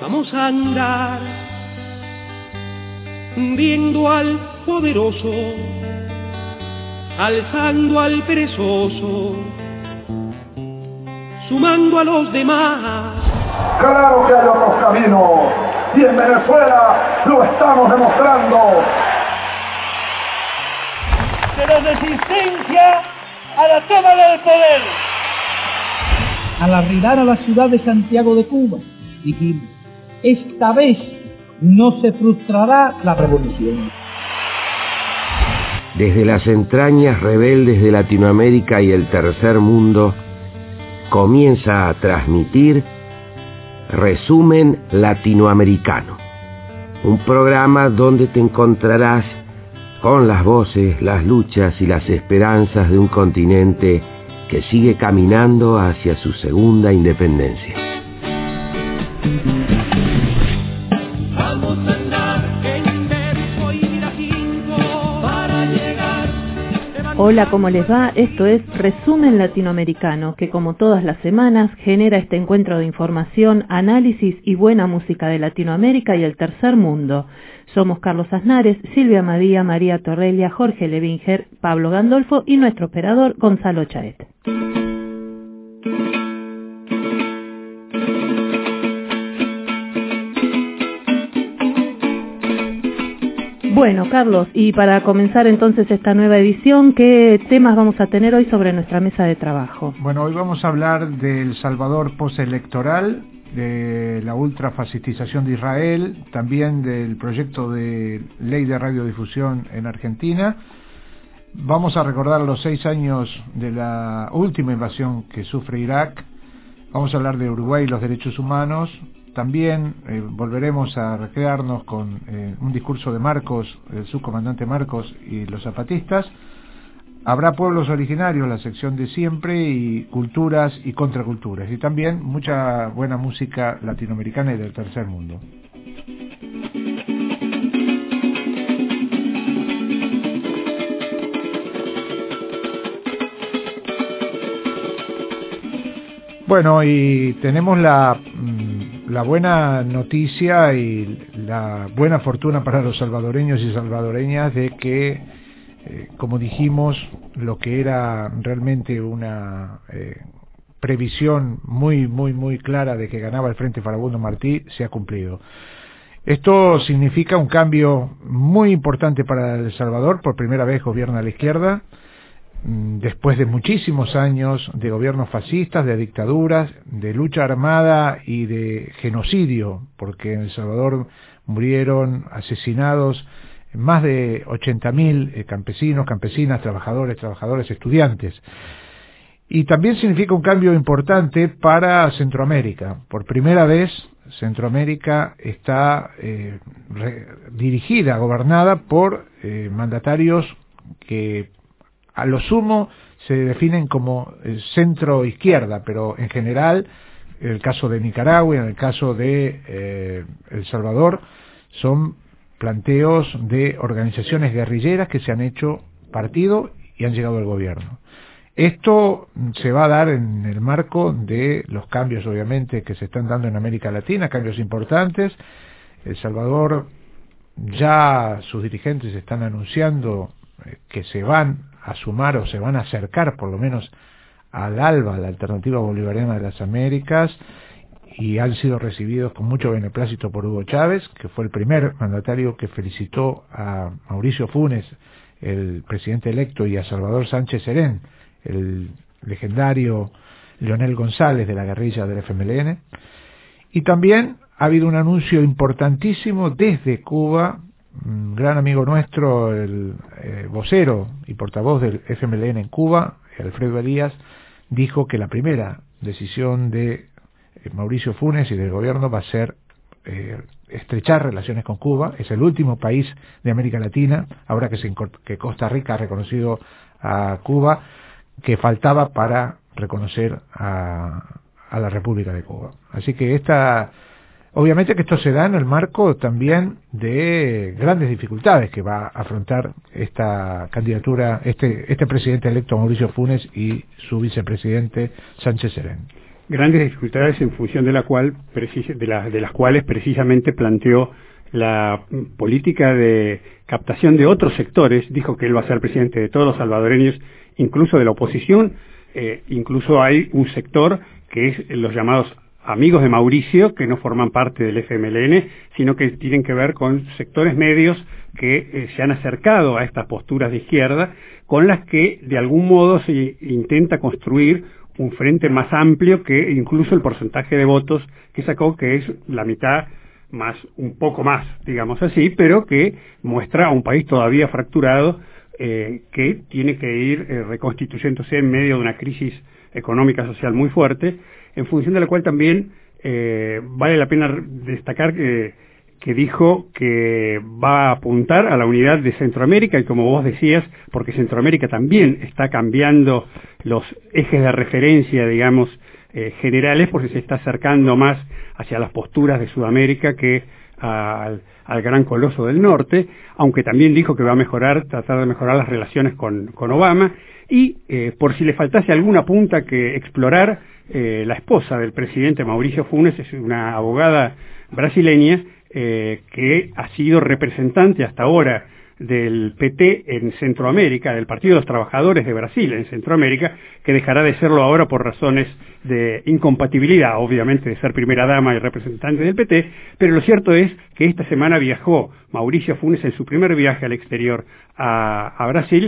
vamos a andar viendo al poderoso, alzando al perezoso, sumando a los demás. Claro que hay otros caminos, y en Venezuela lo estamos demostrando. De la resistencia a la toma del poder. Al arribar a la ciudad de Santiago de Cuba, dijimos, esta vez no se frustrará la revolución. Desde las entrañas rebeldes de Latinoamérica y el tercer mundo, comienza a transmitir Resumen Latinoamericano, un programa donde te encontrarás con las voces, las luchas y las esperanzas de un continente que sigue caminando hacia su segunda independencia. Vamos a andar en verso y latín para llegar. Hola, ¿cómo les va? Esto es Resumen Latinoamericano, que como todas las semanas genera este encuentro de información, análisis y buena música de Latinoamérica y el tercer mundo. Somos Carlos Aznares, Silvia Madía, María Torrelia, Jorge Levinger, Pablo Gandolfo y nuestro operador Gonzalo Chaet. Bueno, Carlos, y para comenzar entonces esta nueva edición, ¿qué temas vamos a tener hoy sobre nuestra mesa de trabajo? Bueno, hoy vamos a hablar del Salvador postelectoral, de la ultrafascistización de Israel, también del proyecto de ley de radiodifusión en Argentina. Vamos a recordar los 6 años de la última invasión que sufre Irak. Vamos a hablar de Uruguay y los derechos humanos. También volveremos a recrearnos con un discurso de Marcos, el subcomandante Marcos y los zapatistas. Habrá pueblos originarios, la sección de siempre, y culturas y contraculturas. Y también mucha buena música latinoamericana y del tercer mundo. Bueno, y tenemos la buena noticia y la buena fortuna para los salvadoreños y salvadoreñas de que, como dijimos, lo que era realmente una previsión muy clara de que ganaba el Frente Farabundo Martí se ha cumplido. Esto significa un cambio muy importante para El Salvador. Por primera vez gobierna la izquierda, después de muchísimos años de gobiernos fascistas, de dictaduras, de lucha armada y de genocidio, porque en El Salvador murieron asesinados más de 80.000 campesinos, campesinas, trabajadores, estudiantes. Y también significa un cambio importante para Centroamérica. Por primera vez, Centroamérica está dirigida, gobernada por mandatarios que a lo sumo se definen como centro-izquierda, pero en general, en el caso de Nicaragua y en el caso de El Salvador, son planteos de organizaciones guerrilleras que se han hecho partido y han llegado al gobierno. Esto se va a dar en el marco de los cambios, obviamente, que se están dando en América Latina, cambios importantes. El Salvador, ya sus dirigentes están anunciando que se van a sumar o se van a acercar por lo menos al ALBA, la Alternativa Bolivariana de las Américas, y han sido recibidos con mucho beneplácito por Hugo Chávez, que fue el primer mandatario que felicitó a Mauricio Funes, el presidente electo, y a Salvador Sánchez Serén, el legendario Leonel González de la guerrilla del FMLN. Y también ha habido un anuncio importantísimo desde Cuba. Un gran amigo nuestro, el vocero y portavoz del FMLN en Cuba, Alfredo Elías, dijo que la primera decisión de Mauricio Funes y del gobierno va a ser estrechar relaciones con Cuba. Es el último país de América Latina, ahora que Costa Rica ha reconocido a Cuba, que faltaba para reconocer a la República de Cuba. Así que obviamente que esto se da en el marco también de grandes dificultades que va a afrontar esta candidatura, este presidente electo Mauricio Funes y su vicepresidente Sánchez Serén. grandes dificultades en función de las cuales precisamente planteó la política de captación de otros sectores. Dijo que él va a ser presidente de todos los salvadoreños, incluso de la oposición. Incluso hay un sector que es los llamados amigos de Mauricio, que no forman parte del FMLN, sino que tienen que ver con sectores medios que se han acercado a estas posturas de izquierda, con las que de algún modo se intenta construir un frente más amplio que incluso el porcentaje de votos que sacó, que es la mitad más, un poco más, digamos así, pero que muestra a un país todavía fracturado, que tiene que ir reconstituyéndose en medio de una crisis económica social muy fuerte, en función de la cual también vale la pena destacar que dijo que va a apuntar a la unidad de Centroamérica, y como vos decías, porque Centroamérica también está cambiando los ejes de referencia, digamos, generales, porque se está acercando más hacia las posturas de Sudamérica que al gran coloso del norte, aunque también dijo que va a tratar de mejorar las relaciones con Obama, y por si le faltase alguna punta que explorar, la esposa del presidente Mauricio Funes es una abogada brasileña que ha sido representante hasta ahora del PT en Centroamérica, del Partido de los Trabajadores de Brasil en Centroamérica, que dejará de serlo ahora por razones de incompatibilidad, obviamente, de ser primera dama y representante del PT, pero lo cierto es que esta semana viajó Mauricio Funes en su primer viaje al exterior a Brasil,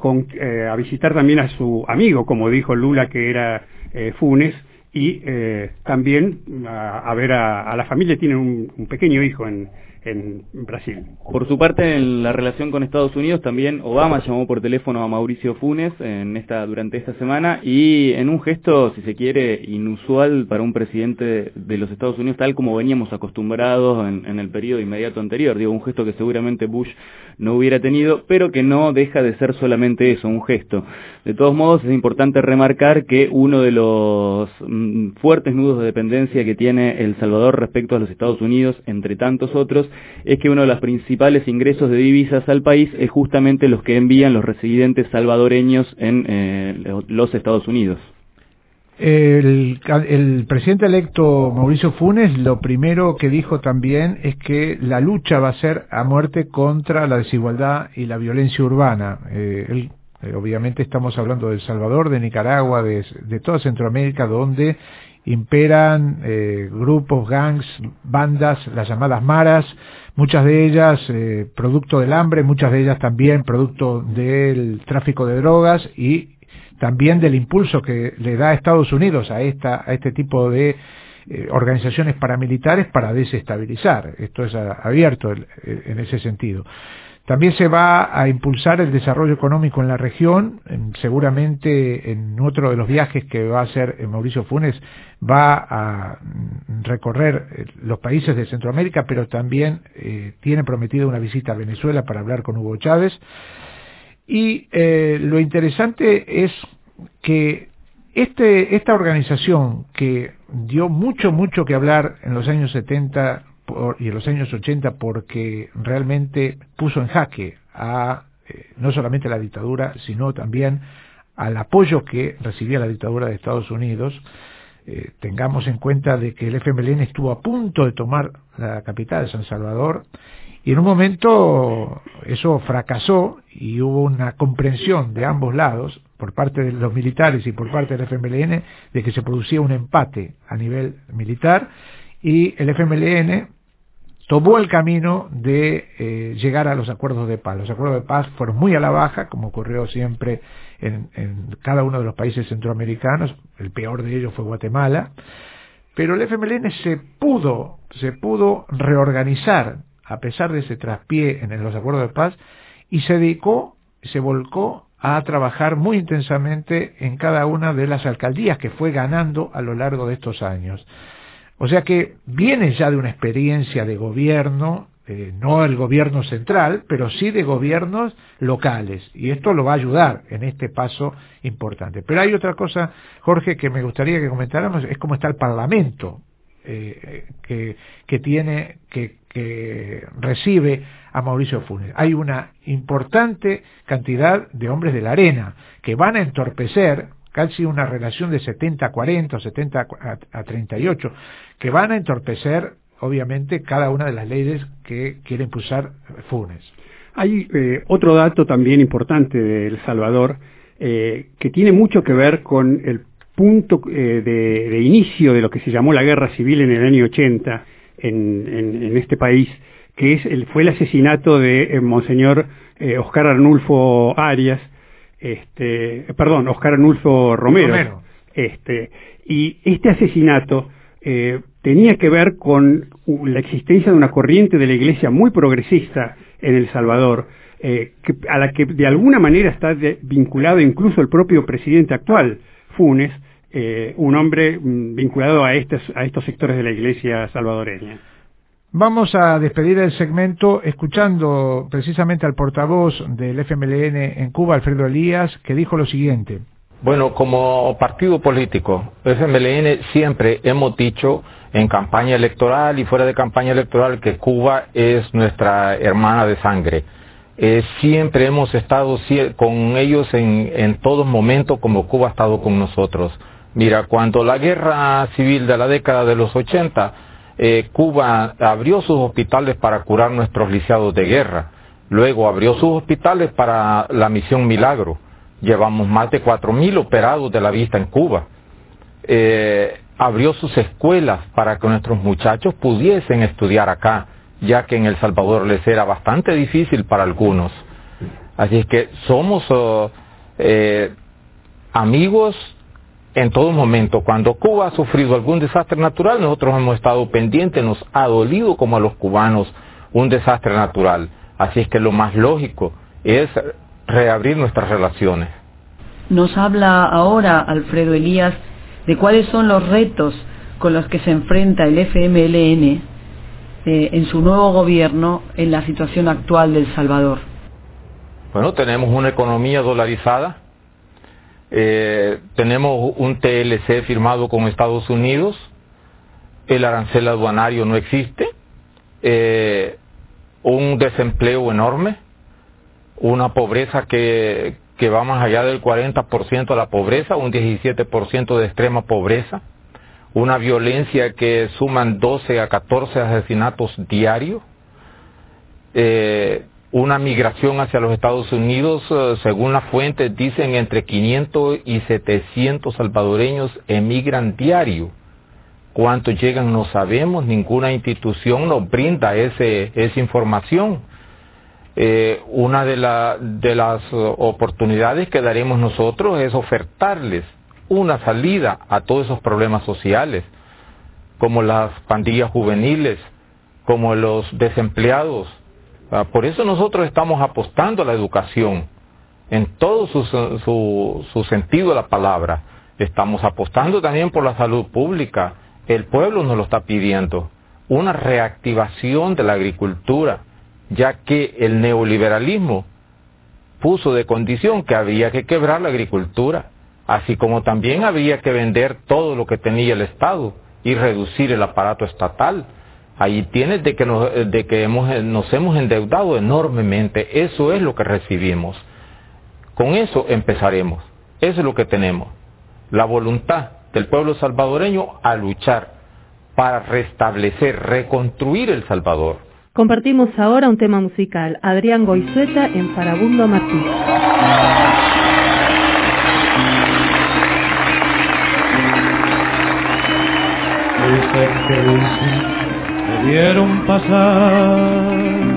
a visitar también a su amigo, como dijo Lula, que era Funes, y también a ver a la familia. Tienen un pequeño hijo en Brasil. Por su parte, en la relación con Estados Unidos, también Obama llamó por teléfono a Mauricio Funes durante esta semana, y en un gesto, si se quiere, inusual para un presidente de los Estados Unidos, tal como veníamos acostumbrados en el periodo inmediato anterior. Digo, un gesto que seguramente Bush no hubiera tenido, pero que no deja de ser solamente eso, un gesto. De todos modos, es importante remarcar que uno de los fuertes nudos de dependencia que tiene El Salvador respecto a los Estados Unidos, entre tantos otros, es que uno de los principales ingresos de divisas al país es justamente los que envían los residentes salvadoreños en los Estados Unidos. El presidente electo Mauricio Funes lo primero que dijo también es que la lucha va a ser a muerte contra la desigualdad y la violencia urbana. Obviamente estamos hablando de El Salvador, de Nicaragua, de toda Centroamérica, donde imperan grupos, gangs, bandas, las llamadas maras, muchas de ellas producto del hambre, muchas de ellas también producto del tráfico de drogas y también del impulso que le da Estados Unidos a este tipo de organizaciones paramilitares para desestabilizar. Esto es abierto en ese sentido. También se va a impulsar el desarrollo económico en la región. Seguramente en otro de los viajes que va a hacer Mauricio Funes va a recorrer los países de Centroamérica, pero también tiene prometido una visita a Venezuela para hablar con Hugo Chávez. Y lo interesante es que esta organización que dio mucho que hablar en los años 70 y en los años 80, porque realmente puso en jaque a no solamente la dictadura, sino también al apoyo que recibía la dictadura de Estados Unidos. Tengamos en cuenta de que el FMLN estuvo a punto de tomar la capital de San Salvador, y en un momento eso fracasó y hubo una comprensión de ambos lados, por parte de los militares y por parte del FMLN, de que se producía un empate a nivel militar, y el FMLN tomó el camino de llegar a los acuerdos de paz. Los acuerdos de paz fueron muy a la baja, como ocurrió siempre en cada uno de los países centroamericanos. El peor de ellos fue Guatemala, pero el FMLN se pudo reorganizar a pesar de ese traspié en los acuerdos de paz, y se volcó a trabajar muy intensamente en cada una de las alcaldías que fue ganando a lo largo de estos años. O sea que viene ya de una experiencia de gobierno, no el gobierno central, pero sí de gobiernos locales, y esto lo va a ayudar en este paso importante. Pero hay otra cosa, Jorge, que me gustaría que comentáramos, es cómo está el Parlamento, que recibe a Mauricio Funes. Hay una importante cantidad de hombres de la arena que van a entorpecer casi una relación de 70-40 o 70-38, que van a entorpecer, obviamente, cada una de las leyes que quiere impulsar Funes. Hay otro dato también importante de El Salvador, que tiene mucho que ver con el punto de inicio de lo que se llamó la guerra civil en el año 80 en este país, que fue el asesinato de Monseñor Oscar Arnulfo Arias, Oscar Arnulfo Romero. Y este asesinato tenía que ver con la existencia de una corriente de la Iglesia muy progresista en El Salvador, a la que de alguna manera está vinculado incluso el propio presidente actual, Funes, un hombre vinculado a estos sectores de la Iglesia salvadoreña. Vamos a despedir el segmento escuchando precisamente al portavoz del FMLN en Cuba, Alfredo Elías, que dijo lo siguiente. Bueno, como partido político, FMLN siempre hemos dicho en campaña electoral y fuera de campaña electoral que Cuba es nuestra hermana de sangre. Siempre hemos estado con ellos en todo momento como Cuba ha estado con nosotros. Mira, cuando la guerra civil de la década de los 80, Cuba abrió sus hospitales para curar nuestros lisiados de guerra. Luego abrió sus hospitales para la Misión Milagro. Llevamos más de 4.000 operados de la vista en Cuba. Abrió sus escuelas para que nuestros muchachos pudiesen estudiar acá, ya que en El Salvador les era bastante difícil para algunos. Así es que somos amigos en todo momento. Cuando Cuba ha sufrido algún desastre natural, nosotros hemos estado pendientes, nos ha dolido como a los cubanos un desastre natural. Así es que lo más lógico es reabrir nuestras relaciones. Nos habla ahora Alfredo Elías de cuáles son los retos con los que se enfrenta el FMLN en su nuevo gobierno en la situación actual de El Salvador. Bueno, tenemos una economía dolarizada, tenemos un TLC firmado con Estados Unidos, el arancel aduanario no existe, un desempleo enorme, una pobreza que va más allá del 40% de la pobreza, un 17% de extrema pobreza, una violencia que suman 12 a 14 asesinatos diarios, una migración hacia los Estados Unidos, según las fuentes dicen entre 500 y 700 salvadoreños emigran diario. ¿Cuántos llegan? No sabemos, ninguna institución nos brinda esa información. Una de las oportunidades que daremos nosotros es ofertarles una salida a todos esos problemas sociales, como las pandillas juveniles, como los desempleados. Por eso nosotros estamos apostando a la educación, en todo su sentido de la palabra. Estamos apostando también por la salud pública. El pueblo nos lo está pidiendo. Una reactivación de la agricultura, ya que el neoliberalismo puso de condición que había que quebrar la agricultura, así como también había que vender todo lo que tenía el Estado y reducir el aparato estatal. Ahí tienes de que nos hemos endeudado enormemente. Eso es lo que recibimos. Con eso empezaremos. Eso es lo que tenemos. La voluntad del pueblo salvadoreño a luchar para restablecer, reconstruir El Salvador. Compartimos ahora un tema musical. Adrián Goizueta en Farabundo Martí. Me vieron pasar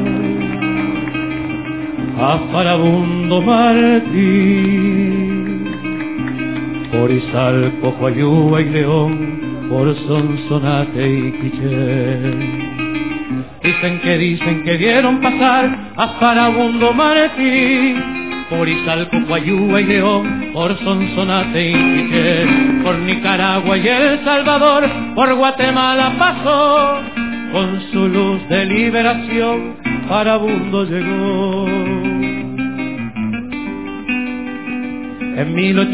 a Farabundo Martí, por Izalco, Coayúa y León, por Sonsonate y Quiché. Dicen que vieron pasar a Farabundo Martí, por Izalco, Coayúa y León, por Sonsonate y Quiché, por Nicaragua y El Salvador, por Guatemala pasó, con su luz de liberación Farabundo llegó. En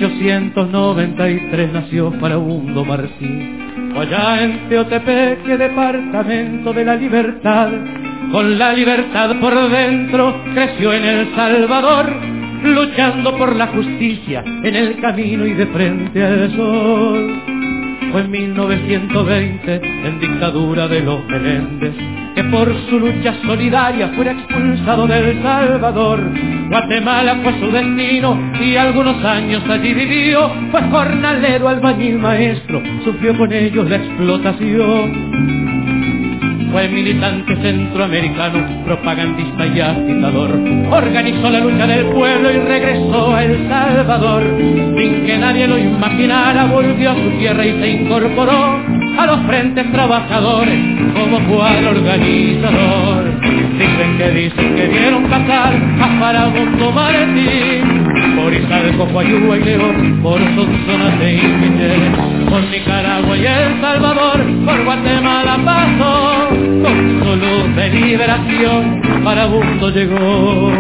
1893 nació Farabundo Martí, allá en Teotepeque, departamento de la libertad. Con la libertad por dentro creció en El Salvador, luchando por la justicia en el camino y de frente al sol. Fue en 1920, en dictadura de los Menéndez, que por su lucha solidaria fuera expulsado de El Salvador. Guatemala fue su destino y algunos años allí vivió. Fue jornalero, albañil, maestro, sufrió con ellos la explotación. Fue militante centroamericano, propagandista y agitador. Organizó la lucha del pueblo y regresó a El Salvador. Sin que nadie lo imaginara, volvió a su tierra y se incorporó a los frentes trabajadores como cual organizador. Dicen que vieron pasar a Farabundo Martín, por Izalco, Coayúa y León, por Sonsonate y Piñera, por Nicaragua y El Salvador, por Guatemala pasó, con su luz de liberación Farabundo llegó.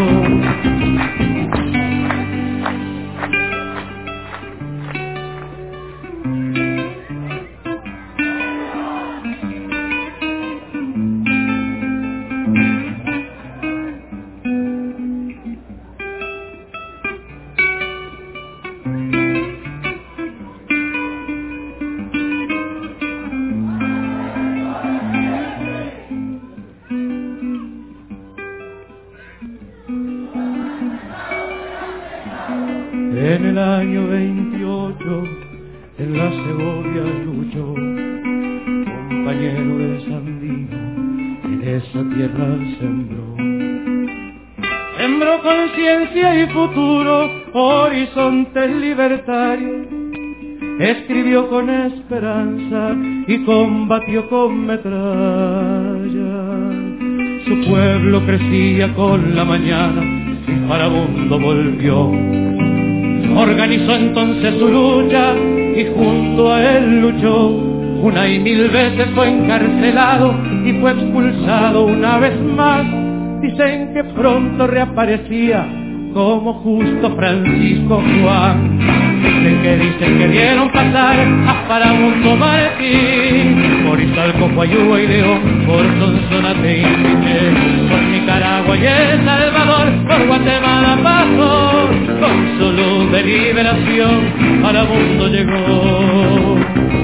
En el año 28, en la Segovia luchó, compañero de Sandino, en esa tierra sembró. Sembró conciencia y futuro, horizontes libertarios, escribió con esperanza y combatió con metralla. Su pueblo crecía con la mañana y Farabundo volvió. Organizó entonces su lucha y junto a él luchó. Una y mil veces fue encarcelado y fue expulsado una vez más. Dicen que pronto reaparecía como justo Francisco Juan. Dicen que vieron pasar a Farabundo Martín, por Izalco, Coayúa y León, por Sonsonate y Piñera, por Nicaragua y El Salvador, por Guatemala pasó, con su luz de liberación Farabundo llegó.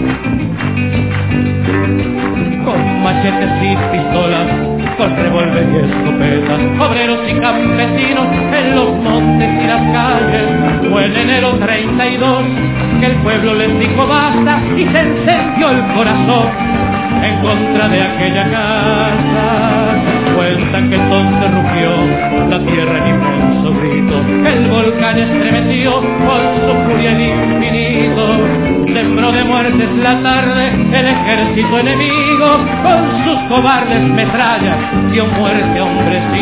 Con machetes y pistolas, con revólver y escopetas, obreros y campesinos en los montes y las calles. Fue en enero 32 que el pueblo les dijo basta y se encendió el corazón en contra de aquella casa. Cuentan que entonces rugió la tierra en inmenso grito, el volcán estremeció con su furia el infinito. Sembró de muertes la tarde el ejército enemigo, con sus cobardes metrallas dio muerte a hombres y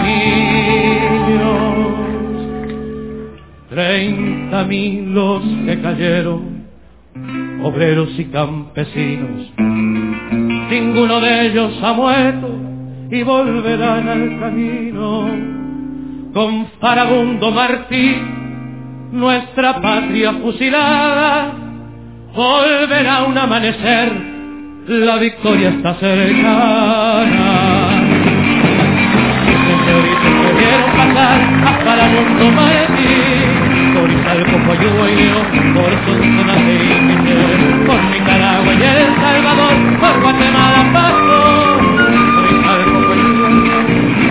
niños. 30.000 los que cayeron, obreros y campesinos, ninguno de ellos ha muerto y volverán al camino. Con Farabundo Martí, nuestra patria fusilada, volverá un amanecer, la victoria está cercana. Dicen que vieron pasar a Farabundo Martí, por Izalco, Coayúa y León, por Sonsonate y Piñera, por Nicaragua y El Salvador, por Guatemala pasó, por Izalco, Coayúa y León,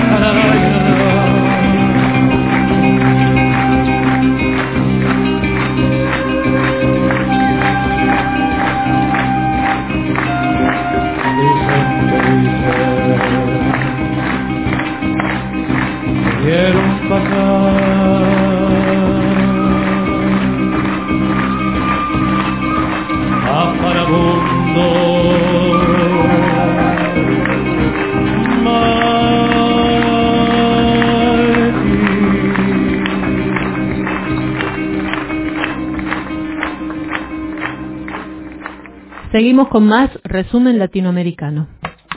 vieron pasar a Farabundo Martí. Seguimos con más resumen latinoamericano.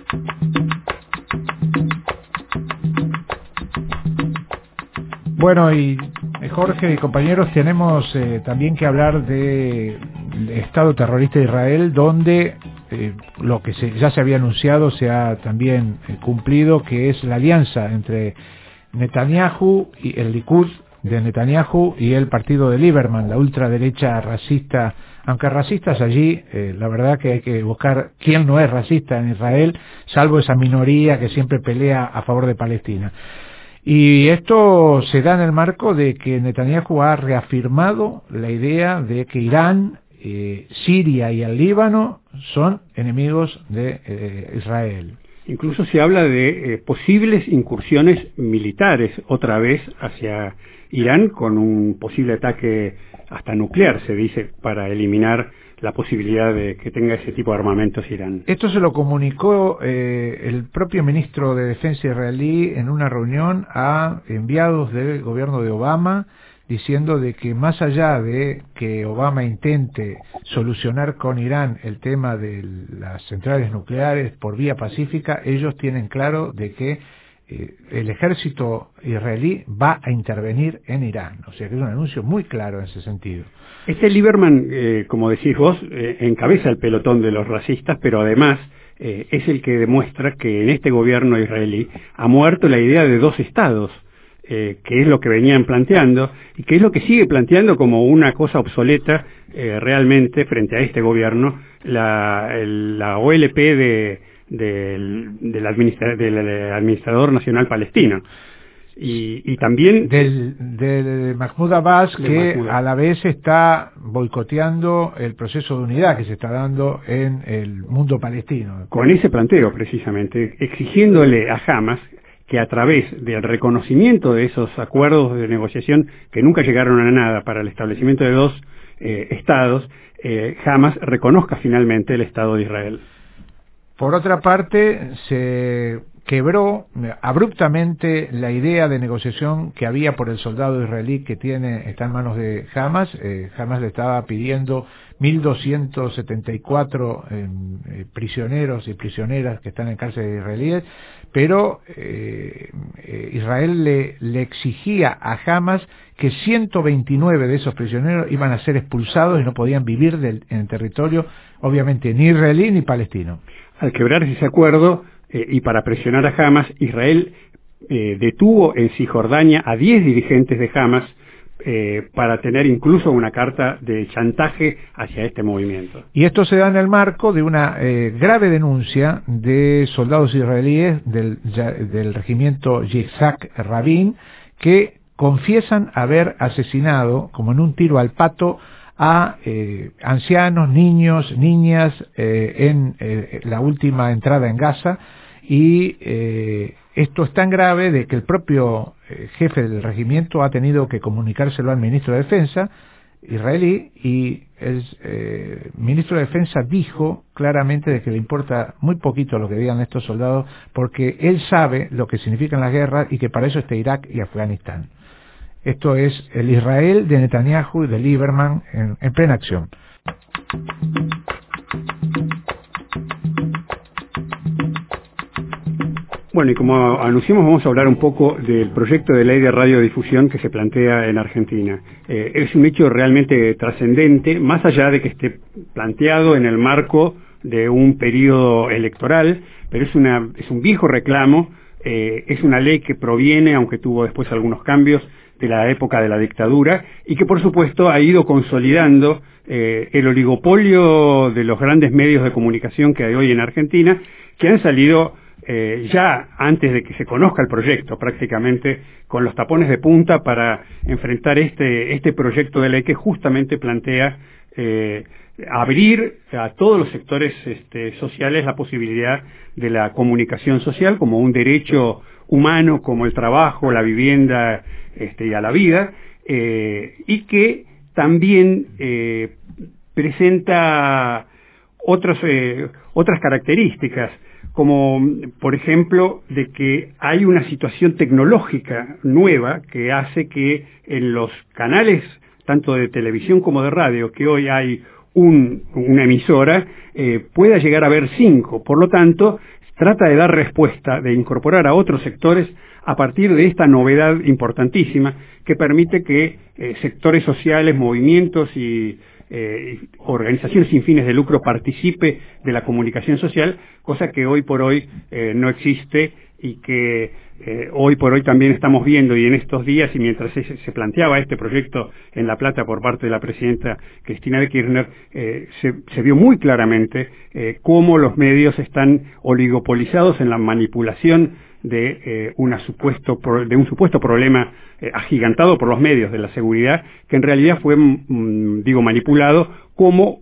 Bueno, y Jorge y compañeros, tenemos también que hablar del Estado terrorista de Israel, donde lo que ya se había anunciado se ha también cumplido, que es la alianza entre Netanyahu y el Likud de Netanyahu y el partido de Lieberman, la ultraderecha racista, aunque racistas allí, la verdad que hay que buscar quién no es racista en Israel, salvo esa minoría que siempre pelea a favor de Palestina. Y esto se da en el marco de que Netanyahu ha reafirmado la idea de que Irán, Siria y el Líbano son enemigos de Israel. Incluso se habla de posibles incursiones militares otra vez hacia Irán, con un posible ataque hasta nuclear, se dice, para eliminar la posibilidad de que tenga ese tipo de armamentos Irán. Esto se lo comunicó el propio ministro de Defensa israelí en una reunión a enviados del gobierno de Obama, diciendo de que más allá de que Obama intente solucionar con Irán el tema de las centrales nucleares por vía pacífica, ellos tienen claro de que el ejército israelí va a intervenir en Irán. O sea que es un anuncio muy claro en ese sentido. Este Lieberman, como decís vos, encabeza el pelotón de los racistas, pero además es el que demuestra que en este gobierno israelí ha muerto la idea de dos estados, que es lo que venían planteando y que es lo que sigue planteando como una cosa obsoleta realmente frente a este gobierno, la OLP del administrador nacional palestino y también del Mahmoud Abbas, que a la vez está boicoteando el proceso de unidad que se está dando en el mundo palestino. Con ese planteo precisamente, exigiéndole a Hamas que a través del reconocimiento de esos acuerdos de negociación que nunca llegaron a nada para el establecimiento de dos estados, Hamas reconozca finalmente el Estado de Israel. Por otra parte, se quebró abruptamente la idea de negociación que había por el soldado israelí que está en manos de Hamas. Hamas le estaba pidiendo 1.274 prisioneros y prisioneras que están en cárceles israelíes, pero Israel le exigía a Hamas que 129 de esos prisioneros iban a ser expulsados y no podían vivir en el territorio, obviamente, ni israelí ni palestino. Al quebrarse ese acuerdo, y para presionar a Hamas, Israel detuvo en Cisjordania a 10 dirigentes de Hamas para tener incluso una carta de chantaje hacia este movimiento. Y esto se da en el marco de una grave denuncia de soldados israelíes del regimiento Yitzhak Rabin, que confiesan haber asesinado, como en un tiro al pato, a ancianos, niños, niñas en la última entrada en Gaza, y esto es tan grave de que el propio jefe del regimiento ha tenido que comunicárselo al ministro de Defensa israelí, y el ministro de Defensa dijo claramente de que le importa muy poquito lo que digan estos soldados, porque él sabe lo que significan las guerras y que para eso está Irak y Afganistán. Esto es el Israel de Netanyahu y de Lieberman en plena acción. Bueno, y como anunciamos, vamos a hablar un poco del proyecto de ley de radiodifusión que se plantea en Argentina. Es un hecho realmente trascendente, más allá de que esté planteado en el marco de un periodo electoral, pero es un viejo reclamo, es una ley que proviene, aunque tuvo después algunos cambios, de la época de la dictadura, y que por supuesto ha ido consolidando el oligopolio de los grandes medios de comunicación que hay hoy en Argentina, que han salido ya antes de que se conozca el proyecto, prácticamente con los tapones de punta para enfrentar este proyecto de ley que justamente plantea abrir a todos los sectores sociales la posibilidad de la comunicación social como un derecho humano, como el trabajo, la vivienda y a la vida, y que también presenta otras características, como por ejemplo de que hay una situación tecnológica nueva que hace que en los canales tanto de televisión como de radio, que hoy hay una emisora, pueda llegar a haber 5. Por lo tanto, trata de dar respuesta, de incorporar a otros sectores a partir de esta novedad importantísima que permite que sectores sociales, movimientos y organizaciones sin fines de lucro participe de la comunicación social, cosa que hoy por hoy no existe y que hoy por hoy también estamos viendo, y en estos días, y mientras se planteaba este proyecto en La Plata por parte de la presidenta Cristina de Kirchner, se vio muy claramente cómo los medios están oligopolizados en la manipulación de un supuesto problema agigantado por los medios de la seguridad, que en realidad fue manipulado como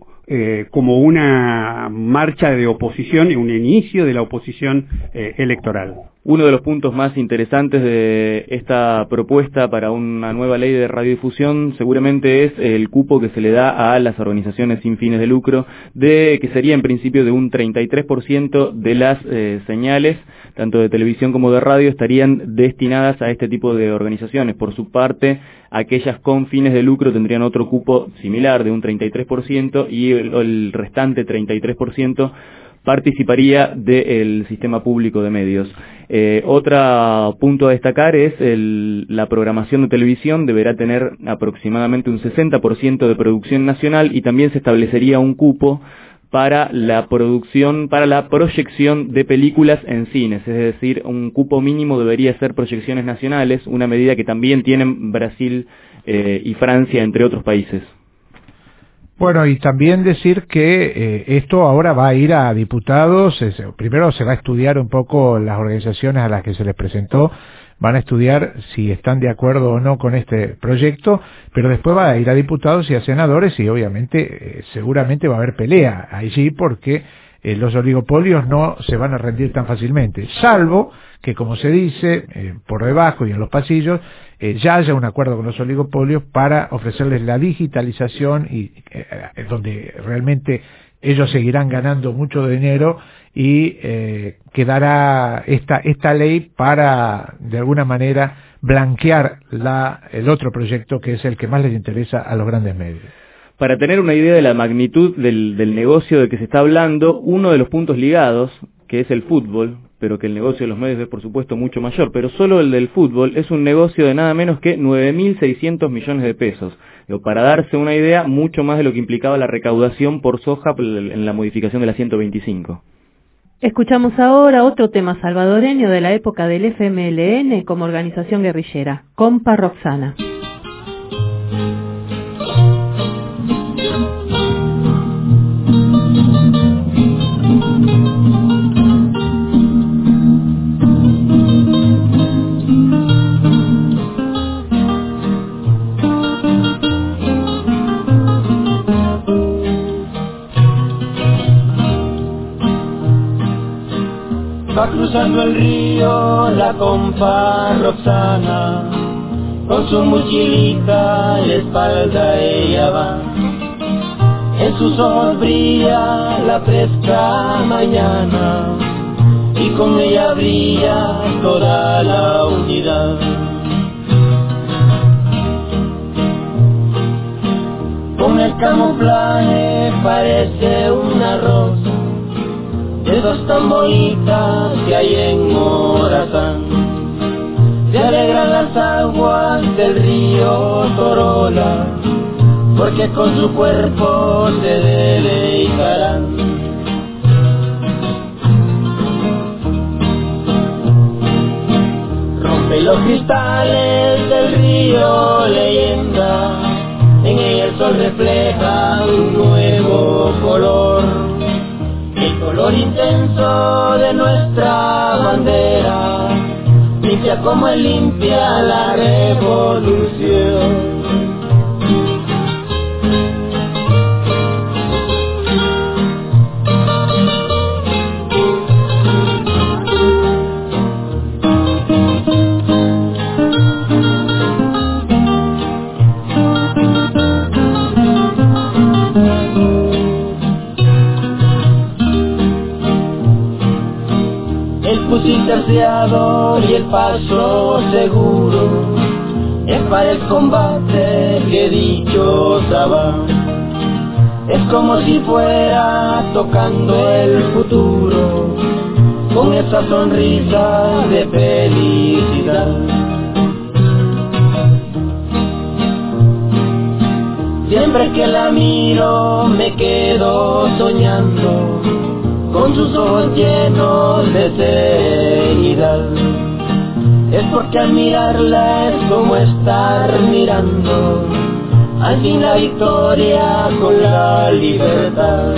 una marcha de oposición y un inicio de la oposición electoral. Uno de los puntos más interesantes de esta propuesta para una nueva ley de radiodifusión seguramente es el cupo que se le da a las organizaciones sin fines de lucro, que sería en principio de un 33% de las señales, tanto de televisión como de radio, estarían destinadas a este tipo de organizaciones. Por su parte, aquellas con fines de lucro tendrían otro cupo similar de un 33% y el restante 33% participaría del sistema público de medios. Otro punto a destacar es la programación de televisión deberá tener aproximadamente un 60% de producción nacional, y también se establecería un cupo para la proyección de películas en cines, es decir, un cupo mínimo debería ser proyecciones nacionales, una medida que también tienen Brasil y Francia, entre otros países. Bueno, y también decir que esto ahora va a ir a diputados. Primero se va a estudiar un poco las organizaciones a las que se les presentó, van a estudiar si están de acuerdo o no con este proyecto, pero después va a ir a diputados y a senadores, y obviamente seguramente va a haber pelea allí, porque los oligopolios no se van a rendir tan fácilmente, salvo que, como se dice, por debajo y en los pasillos, ya haya un acuerdo con los oligopolios para ofrecerles la digitalización, y donde realmente ellos seguirán ganando mucho dinero, y quedará esta ley para, de alguna manera, blanquear el otro proyecto, que es el que más les interesa a los grandes medios. Para tener una idea de la magnitud del negocio de que se está hablando, uno de los puntos ligados, que es el fútbol, pero que el negocio de los medios es por supuesto mucho mayor, pero solo el del fútbol es un negocio de nada menos que 9.600 millones de pesos. Para darse una idea, mucho más de lo que implicaba la recaudación por soja en la modificación de la 125. Escuchamos ahora otro tema salvadoreño de la época del FMLN como organización guerrillera, Compa Roxana. Va cruzando el río la compa Roxana, con su mochilita a la espalda ella va. En sus ojos brilla la fresca mañana, y con ella brilla toda la unidad. Con el camuflaje parece una rosa, de dos tan bonitas que hay en Morazán. Se alegran las aguas del río Torola, porque con su cuerpo se deleitarán. Rompe los cristales del río Leyenda, en ella el sol refleja un nuevo color, el color intenso de nuestra bandera, limpia como es limpia la revolución. Terciado y el paso seguro es para el combate que dichosa va. Es como si fuera tocando el futuro con esa sonrisa de felicidad. Siempre que la miro me quedo soñando con sus ojos llenos de serenidad. Es porque al mirarla es como estar mirando al fin la victoria con la libertad.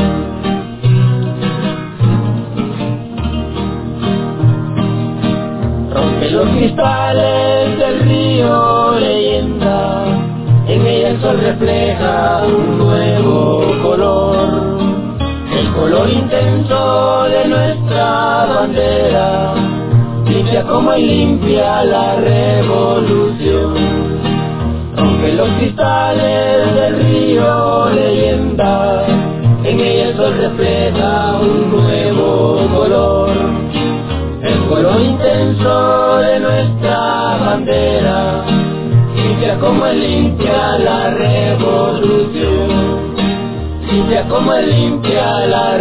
Rompe los cristales del río Leyenda, en ella el sol refleja un nuevo color, el color intenso de nuestra bandera, limpia como y limpia la revolución. Rompe los cristales del río Leyenda, en ella el sol refleja un nuevo color, el color intenso de nuestra bandera, limpia como limpia la revolución, limpia como limpia la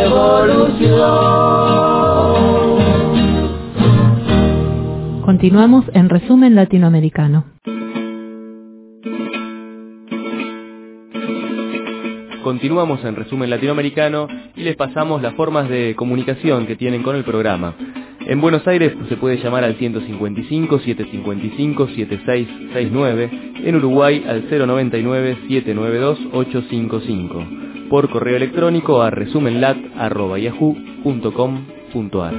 revolución. Continuamos en Resumen Latinoamericano. Continuamos en Resumen Latinoamericano y les pasamos las formas de comunicación que tienen con el programa. En Buenos Aires se puede llamar al 155-755-7669, en Uruguay al 099-792-855, por correo electrónico a resumenlat@yahoo.com.ar.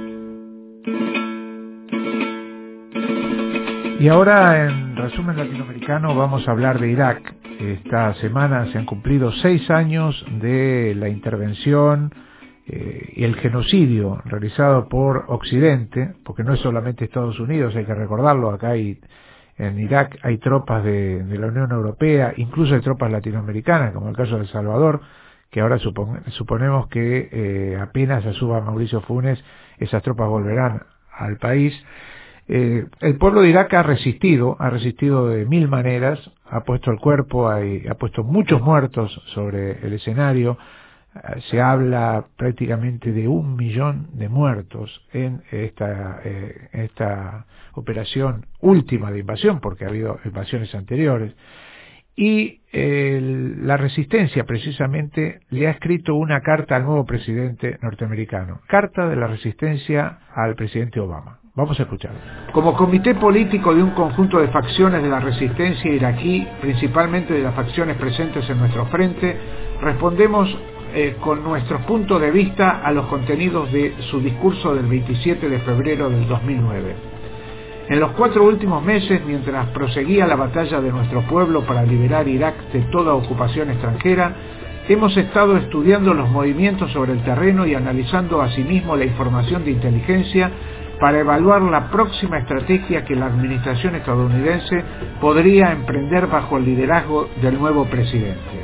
Y ahora en Resumen Latinoamericano vamos a hablar de Irak. Esta semana se han cumplido 6 años de la intervención y el genocidio realizado por Occidente, porque no es solamente Estados Unidos, hay que recordarlo, acá en Irak hay tropas de la Unión Europea, incluso hay tropas latinoamericanas, como el caso de El Salvador, que ahora suponemos que apenas suba Mauricio Funes, esas tropas volverán al país. El pueblo de Irak ha resistido de 1000 maneras, ha puesto el cuerpo, ha puesto muchos muertos sobre el escenario. Se habla prácticamente de 1 millón de muertos en esta operación última de invasión, porque ha habido invasiones anteriores. Y la resistencia precisamente le ha escrito una carta al nuevo presidente norteamericano, carta de la resistencia al presidente Obama. Vamos a escucharlo. Como comité político de un conjunto de facciones de la resistencia iraquí, principalmente de las facciones presentes en nuestro frente, respondemos con nuestros puntos de vista a los contenidos de su discurso del 27 de febrero del 2009. En los 4 últimos meses, mientras proseguía la batalla de nuestro pueblo para liberar Irak de toda ocupación extranjera, hemos estado estudiando los movimientos sobre el terreno y analizando asimismo la información de inteligencia para evaluar la próxima estrategia que la administración estadounidense podría emprender bajo el liderazgo del nuevo presidente.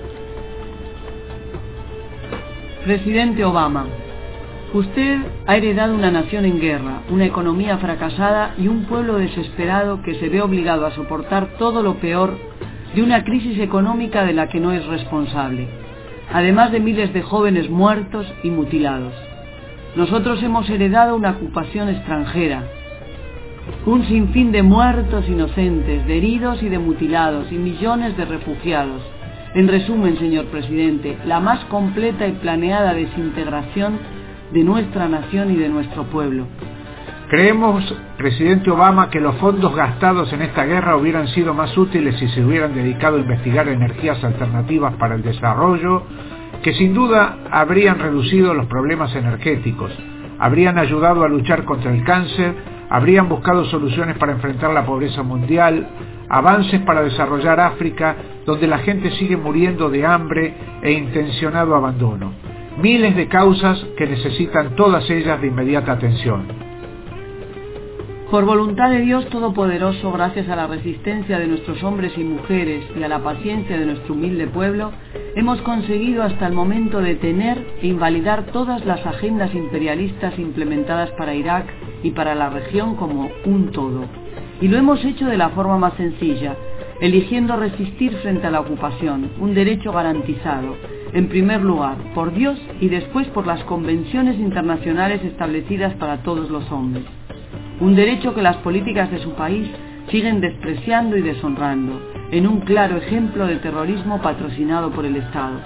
Presidente Obama, usted ha heredado una nación en guerra, una economía fracasada y un pueblo desesperado que se ve obligado a soportar todo lo peor de una crisis económica de la que no es responsable, además de miles de jóvenes muertos y mutilados. Nosotros hemos heredado una ocupación extranjera, un sinfín de muertos inocentes, de heridos y de mutilados y millones de refugiados. En resumen, señor presidente, la más completa y planeada desintegración de nuestra nación y de nuestro pueblo. Creemos, presidente Obama, que los fondos gastados en esta guerra hubieran sido más útiles si se hubieran dedicado a investigar energías alternativas para el desarrollo, que sin duda habrían reducido los problemas energéticos, habrían ayudado a luchar contra el cáncer, habrían buscado soluciones para enfrentar la pobreza mundial, avances para desarrollar África, donde la gente sigue muriendo de hambre e intencionado abandono. Miles de causas que necesitan todas ellas de inmediata atención. Por voluntad de Dios Todopoderoso, gracias a la resistencia de nuestros hombres y mujeres y a la paciencia de nuestro humilde pueblo, hemos conseguido hasta el momento detener e invalidar todas las agendas imperialistas implementadas para Irak y para la región como un todo. Y lo hemos hecho de la forma más sencilla, eligiendo resistir frente a la ocupación, un derecho garantizado, en primer lugar por Dios y después por las convenciones internacionales establecidas para todos los hombres. Un derecho que las políticas de su país siguen despreciando y deshonrando, en un claro ejemplo de terrorismo patrocinado por el Estado.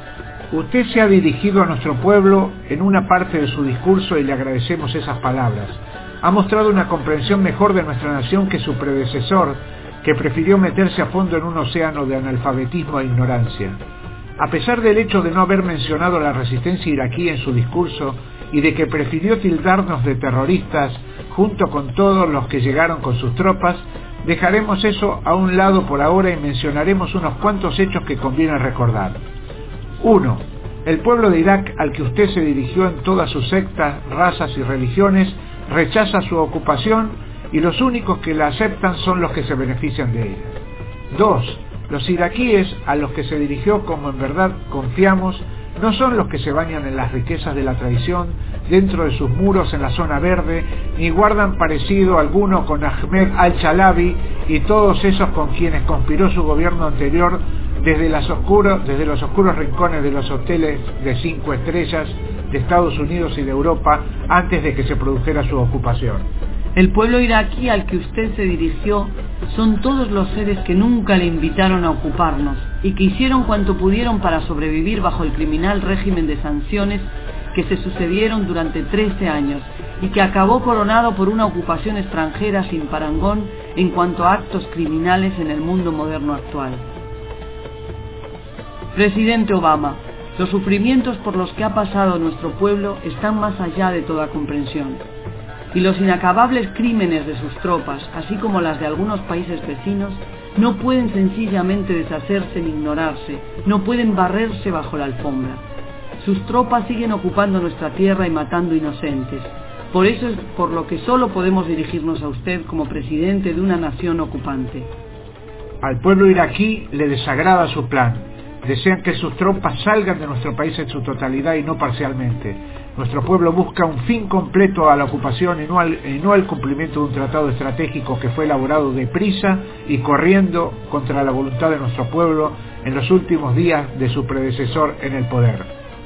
Usted se ha dirigido a nuestro pueblo en una parte de su discurso y le agradecemos esas palabras. Ha mostrado una comprensión mejor de nuestra nación que su predecesor, que prefirió meterse a fondo en un océano de analfabetismo e ignorancia. A pesar del hecho de no haber mencionado la resistencia iraquí en su discurso y de que prefirió tildarnos de terroristas junto con todos los que llegaron con sus tropas, dejaremos eso a un lado por ahora y mencionaremos unos cuantos hechos que conviene recordar. 1. El pueblo de Irak, al que usted se dirigió en todas sus sectas, razas y religiones, rechaza su ocupación y los únicos que la aceptan son los que se benefician de ella. 2. Los iraquíes, a los que se dirigió como en verdad confiamos, no son los que se bañan en las riquezas de la traición dentro de sus muros en la zona verde, ni guardan parecido alguno con Ahmed al-Chalabi y todos esos con quienes conspiró su gobierno anterior desde los oscuros rincones de los hoteles de 5 estrellas de Estados Unidos y de Europa antes de que se produjera su ocupación. El pueblo iraquí al que usted se dirigió son todos los seres que nunca le invitaron a ocuparnos y que hicieron cuanto pudieron para sobrevivir bajo el criminal régimen de sanciones que se sucedieron durante 13 años y que acabó coronado por una ocupación extranjera sin parangón en cuanto a actos criminales en el mundo moderno actual. Presidente Obama, los sufrimientos por los que ha pasado nuestro pueblo están más allá de toda comprensión. Y los inacabables crímenes de sus tropas, así como las de algunos países vecinos, no pueden sencillamente deshacerse ni ignorarse, no pueden barrerse bajo la alfombra. Sus tropas siguen ocupando nuestra tierra y matando inocentes. Por eso es por lo que solo podemos dirigirnos a usted como presidente de una nación ocupante. Al pueblo iraquí le desagrada su plan. Desean que sus tropas salgan de nuestro país en su totalidad y no parcialmente. Nuestro pueblo busca un fin completo a la ocupación y no el cumplimiento de un tratado estratégico que fue elaborado deprisa y corriendo contra la voluntad de nuestro pueblo en los últimos días de su predecesor en el poder.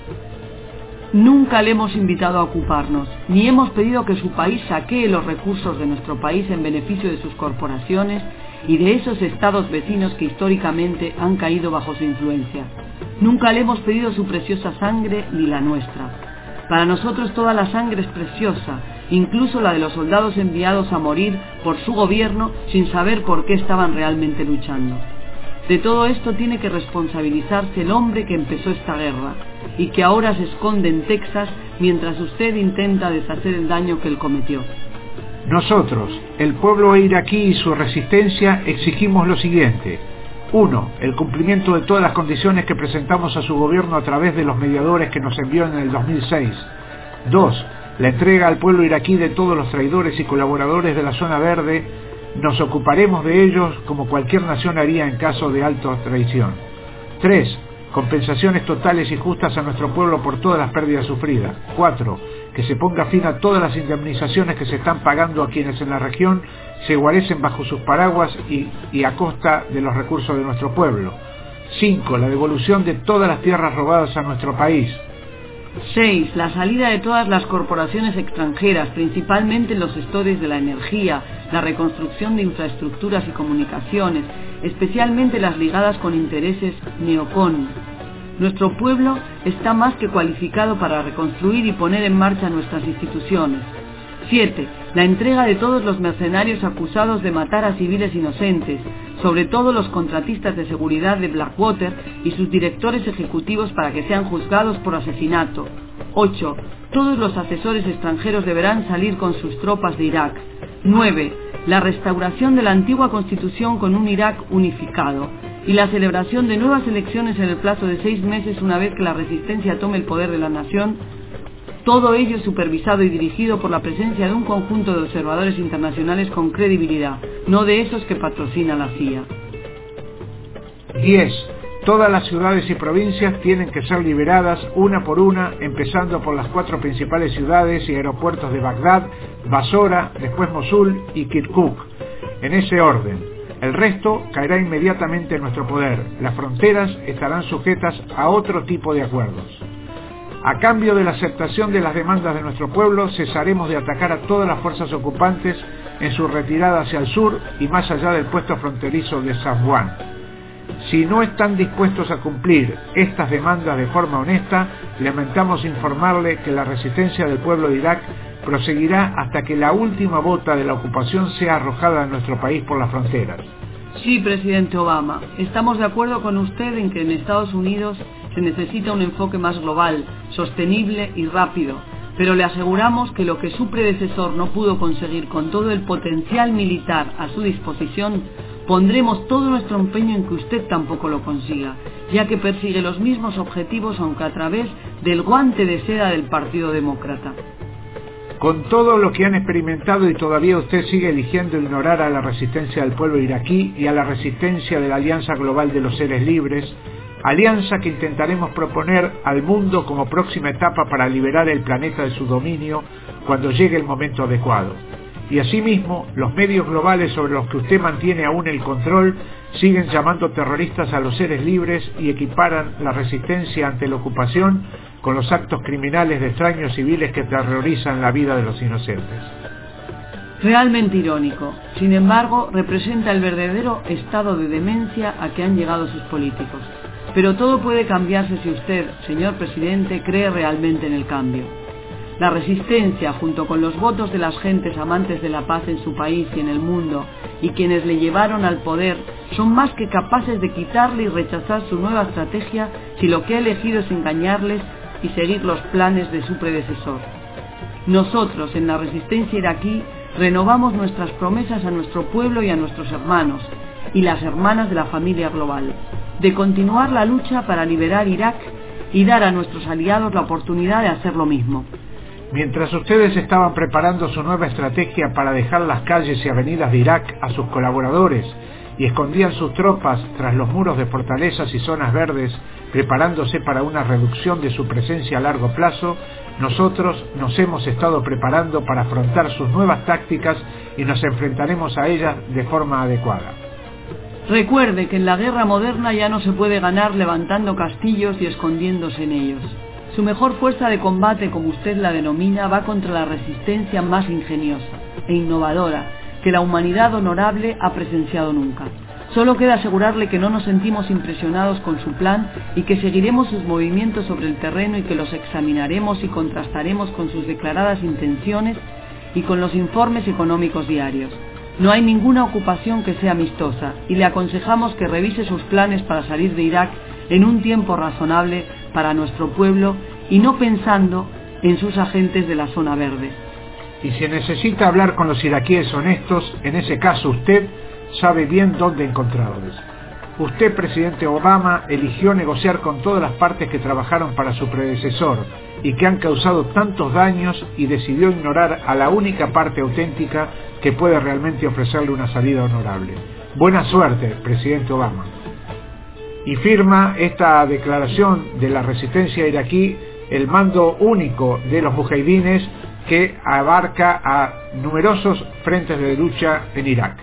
Nunca le hemos invitado a ocuparnos, ni hemos pedido que su país saquee los recursos de nuestro país en beneficio de sus corporaciones y de esos estados vecinos que históricamente han caído bajo su influencia. Nunca le hemos pedido su preciosa sangre ni la nuestra. Para nosotros toda la sangre es preciosa, incluso la de los soldados enviados a morir por su gobierno sin saber por qué estaban realmente luchando. De todo esto tiene que responsabilizarse el hombre que empezó esta guerra y que ahora se esconde en Texas mientras usted intenta deshacer el daño que él cometió. Nosotros, el pueblo iraquí y su resistencia, exigimos lo siguiente. 1. El cumplimiento de todas las condiciones que presentamos a su gobierno a través de los mediadores que nos envió en el 2006. 2. La entrega al pueblo iraquí de todos los traidores y colaboradores de la zona verde. Nos ocuparemos de ellos como cualquier nación haría en caso de alta traición. 3. Compensaciones totales y justas a nuestro pueblo por todas las pérdidas sufridas. 4. Que se ponga fin a todas las indemnizaciones que se están pagando a quienes en la región se guarecen bajo sus paraguas y a costa de los recursos de nuestro pueblo. 5. La devolución de todas las tierras robadas a nuestro país. 6. La salida de todas las corporaciones extranjeras, principalmente en los sectores de la energía, la reconstrucción de infraestructuras y comunicaciones, especialmente las ligadas con intereses neocon. Nuestro pueblo está más que cualificado para reconstruir y poner en marcha nuestras instituciones. 7. La entrega de todos los mercenarios acusados de matar a civiles inocentes, sobre todo los contratistas de seguridad de Blackwater y sus directores ejecutivos para que sean juzgados por asesinato. 8. Todos los asesores extranjeros deberán salir con sus tropas de Irak. 9. La restauración de la antigua constitución con un Irak unificado y la celebración de nuevas elecciones en el plazo de 6 meses una vez que la resistencia tome el poder de la nación. Todo ello supervisado y dirigido por la presencia de un conjunto de observadores internacionales con credibilidad, no de esos que patrocina la CIA. 10. Todas las ciudades y provincias tienen que ser liberadas una por una, empezando por las 4 principales ciudades y aeropuertos de Bagdad, Basora, después Mosul y Kirkuk. En ese orden. El resto caerá inmediatamente en nuestro poder. Las fronteras estarán sujetas a otro tipo de acuerdos. A cambio de la aceptación de las demandas de nuestro pueblo, cesaremos de atacar a todas las fuerzas ocupantes en su retirada hacia el sur y más allá del puesto fronterizo de Safwan. Si no están dispuestos a cumplir estas demandas de forma honesta, lamentamos informarle que la resistencia del pueblo de Irak proseguirá hasta que la última bota de la ocupación sea arrojada en nuestro país por las fronteras. Sí, presidente Obama, estamos de acuerdo con usted en que en Estados Unidos se necesita un enfoque más global, sostenible y rápido, pero le aseguramos que lo que su predecesor no pudo conseguir con todo el potencial militar a su disposición, pondremos todo nuestro empeño en que usted tampoco lo consiga, ya que persigue los mismos objetivos aunque a través del guante de seda del Partido Demócrata. Con todo lo que han experimentado y todavía usted sigue eligiendo ignorar a la resistencia del pueblo iraquí y a la resistencia de la Alianza Global de los Seres Libres, alianza que intentaremos proponer al mundo como próxima etapa para liberar el planeta de su dominio cuando llegue el momento adecuado. Y asimismo, los medios globales sobre los que usted mantiene aún el control siguen llamando terroristas a los seres libres y equiparan la resistencia ante la ocupación con los actos criminales de extraños civiles que terrorizan la vida de los inocentes. Realmente irónico. Sin embargo, representa el verdadero estado de demencia a que han llegado sus políticos. Pero todo puede cambiarse si usted, señor presidente, cree realmente en el cambio. La resistencia, junto con los votos de las gentes amantes de la paz en su país y en el mundo, y quienes le llevaron al poder, son más que capaces de quitarle y rechazar su nueva estrategia si lo que ha elegido es engañarles y seguir los planes de su predecesor. Nosotros, en la resistencia iraquí, renovamos nuestras promesas a nuestro pueblo y a nuestros hermanos y las hermanas de la familia global, de continuar la lucha para liberar Irak y dar a nuestros aliados la oportunidad de hacer lo mismo. Mientras ustedes estaban preparando su nueva estrategia para dejar las calles y avenidas de Irak a sus colaboradores y escondían sus tropas tras los muros de fortalezas y zonas verdes, preparándose para una reducción de su presencia a largo plazo, nosotros nos hemos estado preparando para afrontar sus nuevas tácticas y nos enfrentaremos a ellas de forma adecuada. Recuerde que en la guerra moderna ya no se puede ganar levantando castillos y escondiéndose en ellos. Su mejor fuerza de combate, como usted la denomina, va contra la resistencia más ingeniosa e innovadora que la humanidad honorable ha presenciado nunca. Solo queda asegurarle que no nos sentimos impresionados con su plan y que seguiremos sus movimientos sobre el terreno y que los examinaremos y contrastaremos con sus declaradas intenciones y con los informes económicos diarios. No hay ninguna ocupación que sea amistosa y le aconsejamos que revise sus planes para salir de Irak en un tiempo razonable para nuestro pueblo y no pensando en sus agentes de la zona verde. Y si necesita hablar con los iraquíes honestos, en ese caso usted sabe bien dónde encontrarlos. Usted, presidente Obama, eligió negociar con todas las partes que trabajaron para su predecesor y que han causado tantos daños y decidió ignorar a la única parte auténtica que puede realmente ofrecerle una salida honorable. Buena suerte, presidente Obama. Y firma esta declaración de la resistencia iraquí el mando único de los mujahidines que abarca a numerosos frentes de lucha en Irak.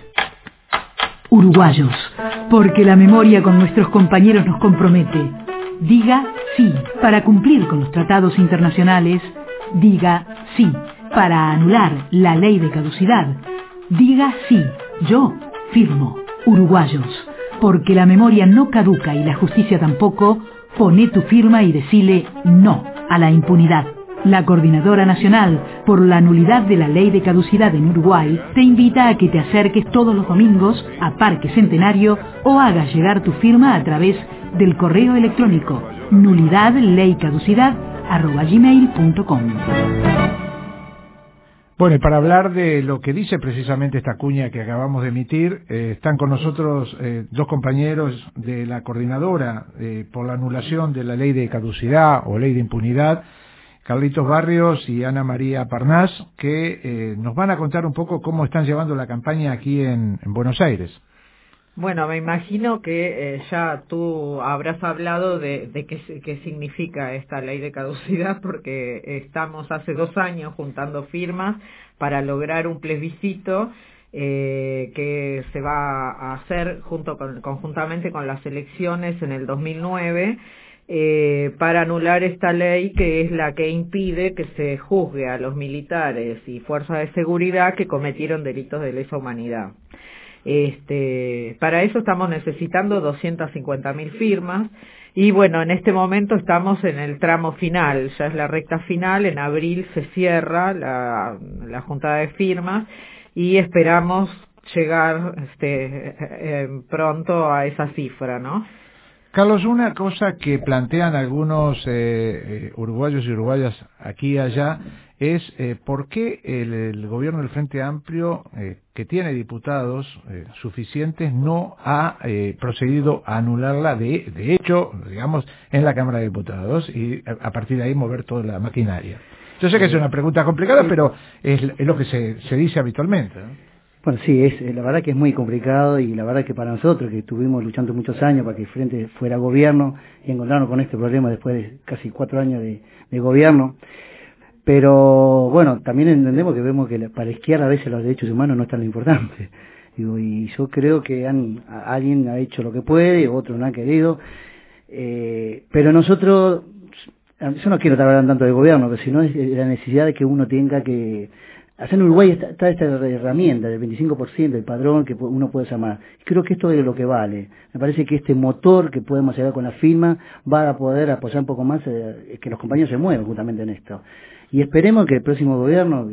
Uruguayos, porque la memoria con nuestros compañeros nos compromete. Diga sí para cumplir con los tratados internacionales. Diga sí para anular la ley de caducidad. Diga sí, yo firmo. Uruguayos, porque la memoria no caduca y la justicia tampoco. Poné tu firma y decile no a la impunidad. La Coordinadora Nacional por la Nulidad de la Ley de Caducidad en Uruguay te invita a que te acerques todos los domingos a Parque Centenario o hagas llegar tu firma a través del correo electrónico nulidadleycaducidad@gmail.com. Bueno, y para hablar de lo que dice precisamente esta cuña que acabamos de emitir, están con nosotros dos compañeros de la Coordinadora por la Anulación de la Ley de Caducidad o Ley de Impunidad, Carlitos Barrios y Ana María Parnás, que nos van a contar un poco cómo están llevando la campaña aquí en Buenos Aires. Bueno, me imagino que ya tú habrás hablado de qué significa esta ley de caducidad, porque estamos hace 2 años juntando firmas para lograr un plebiscito que se va a hacer conjuntamente con las elecciones en el 2009, para anular esta ley que es la que impide que se juzgue a los militares y fuerzas de seguridad que cometieron delitos de lesa humanidad. Para eso estamos necesitando 250.000 firmas. Y bueno, en este momento estamos en el tramo final, ya es la recta final, en abril se cierra la juntada de firmas y esperamos llegar pronto a esa cifra, ¿no? Carlos, una cosa que plantean algunos uruguayos y uruguayas aquí y allá es por qué el gobierno del Frente Amplio, que tiene diputados suficientes, no ha procedido a anularla de hecho, digamos, en la Cámara de Diputados y a partir de ahí mover toda la maquinaria. Yo sé que es una pregunta complicada, pero es lo que se dice habitualmente, ¿no? Bueno, sí, la verdad que es muy complicado y la verdad que para nosotros, que estuvimos luchando muchos años para que el Frente fuera gobierno y encontrarnos con este problema después de casi 4 años de gobierno, pero bueno, también entendemos que vemos que para la izquierda a veces los derechos humanos no es tan importante. Digo, y yo creo que alguien ha hecho lo que puede, otro no ha querido, pero nosotros, yo no quiero hablar tanto de gobierno, pero si no es la necesidad de que uno tenga que... Allá en Uruguay está esta herramienta del 25% del padrón que uno puede llamar. Creo que esto es lo que vale. Me parece que este motor que podemos llegar con la firma va a poder apoyar un poco más que los compañeros se muevan justamente en esto. Y esperemos que el próximo gobierno,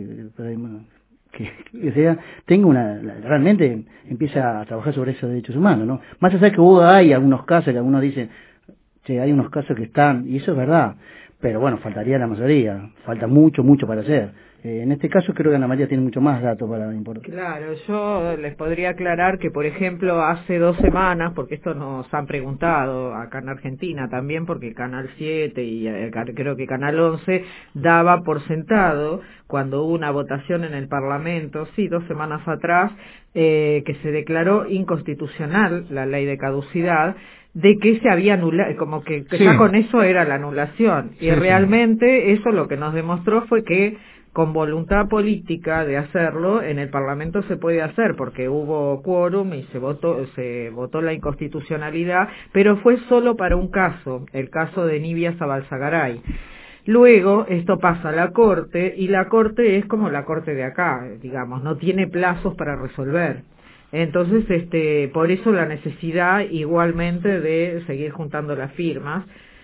que sea, realmente empiece a trabajar sobre esos derechos humanos, ¿no? Más allá que hay algunos casos que algunos dicen, che, hay unos casos que están, y eso es verdad, pero bueno, faltaría la mayoría, falta mucho para hacer. En este caso creo que Ana María tiene mucho más datos para importar. Claro, yo les podría aclarar que, por ejemplo, hace 2 semanas, porque esto nos han preguntado acá en Argentina también, porque Canal 7 y creo que Canal 11 daba por sentado, cuando hubo una votación en el Parlamento, 2 semanas atrás, que se declaró inconstitucional la ley de caducidad, de que se había anulado, como que sí, ya con eso era la anulación. Y realmente eso lo que nos demostró fue que con voluntad política de hacerlo, en el Parlamento se puede hacer, porque hubo quórum y se votó la inconstitucionalidad, pero fue solo para un caso, el caso de Nibia Zabalzagaray. Luego esto pasa a la Corte, y la Corte es como la Corte de acá, digamos, no tiene plazos para resolver. Entonces, por eso la necesidad igualmente de seguir juntando las firmas,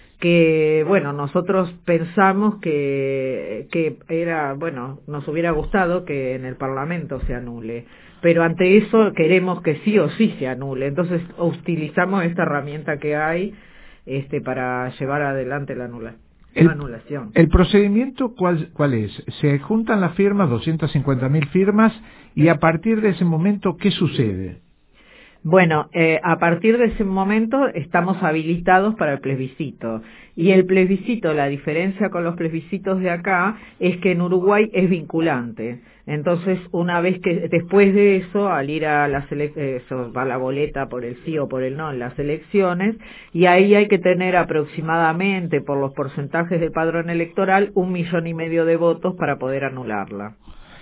que bueno, nosotros pensamos que era, bueno, nos hubiera gustado que en el Parlamento se anule, pero ante eso queremos que sí o sí se anule. Entonces utilizamos esta herramienta que hay para llevar adelante la anulación. ¿El procedimiento cuál es? Se juntan las firmas, 250.000 firmas, y a partir de ese momento, ¿qué sucede? Bueno, a partir de ese momento estamos habilitados para el plebiscito. Y el plebiscito, la diferencia con los plebiscitos de acá, es que en Uruguay es vinculante. Entonces, una vez que, después de eso, al ir a las va la boleta por el sí o por el no en las elecciones, y ahí hay que tener aproximadamente, por los porcentajes del padrón electoral, 1,5 millones de votos para poder anularla.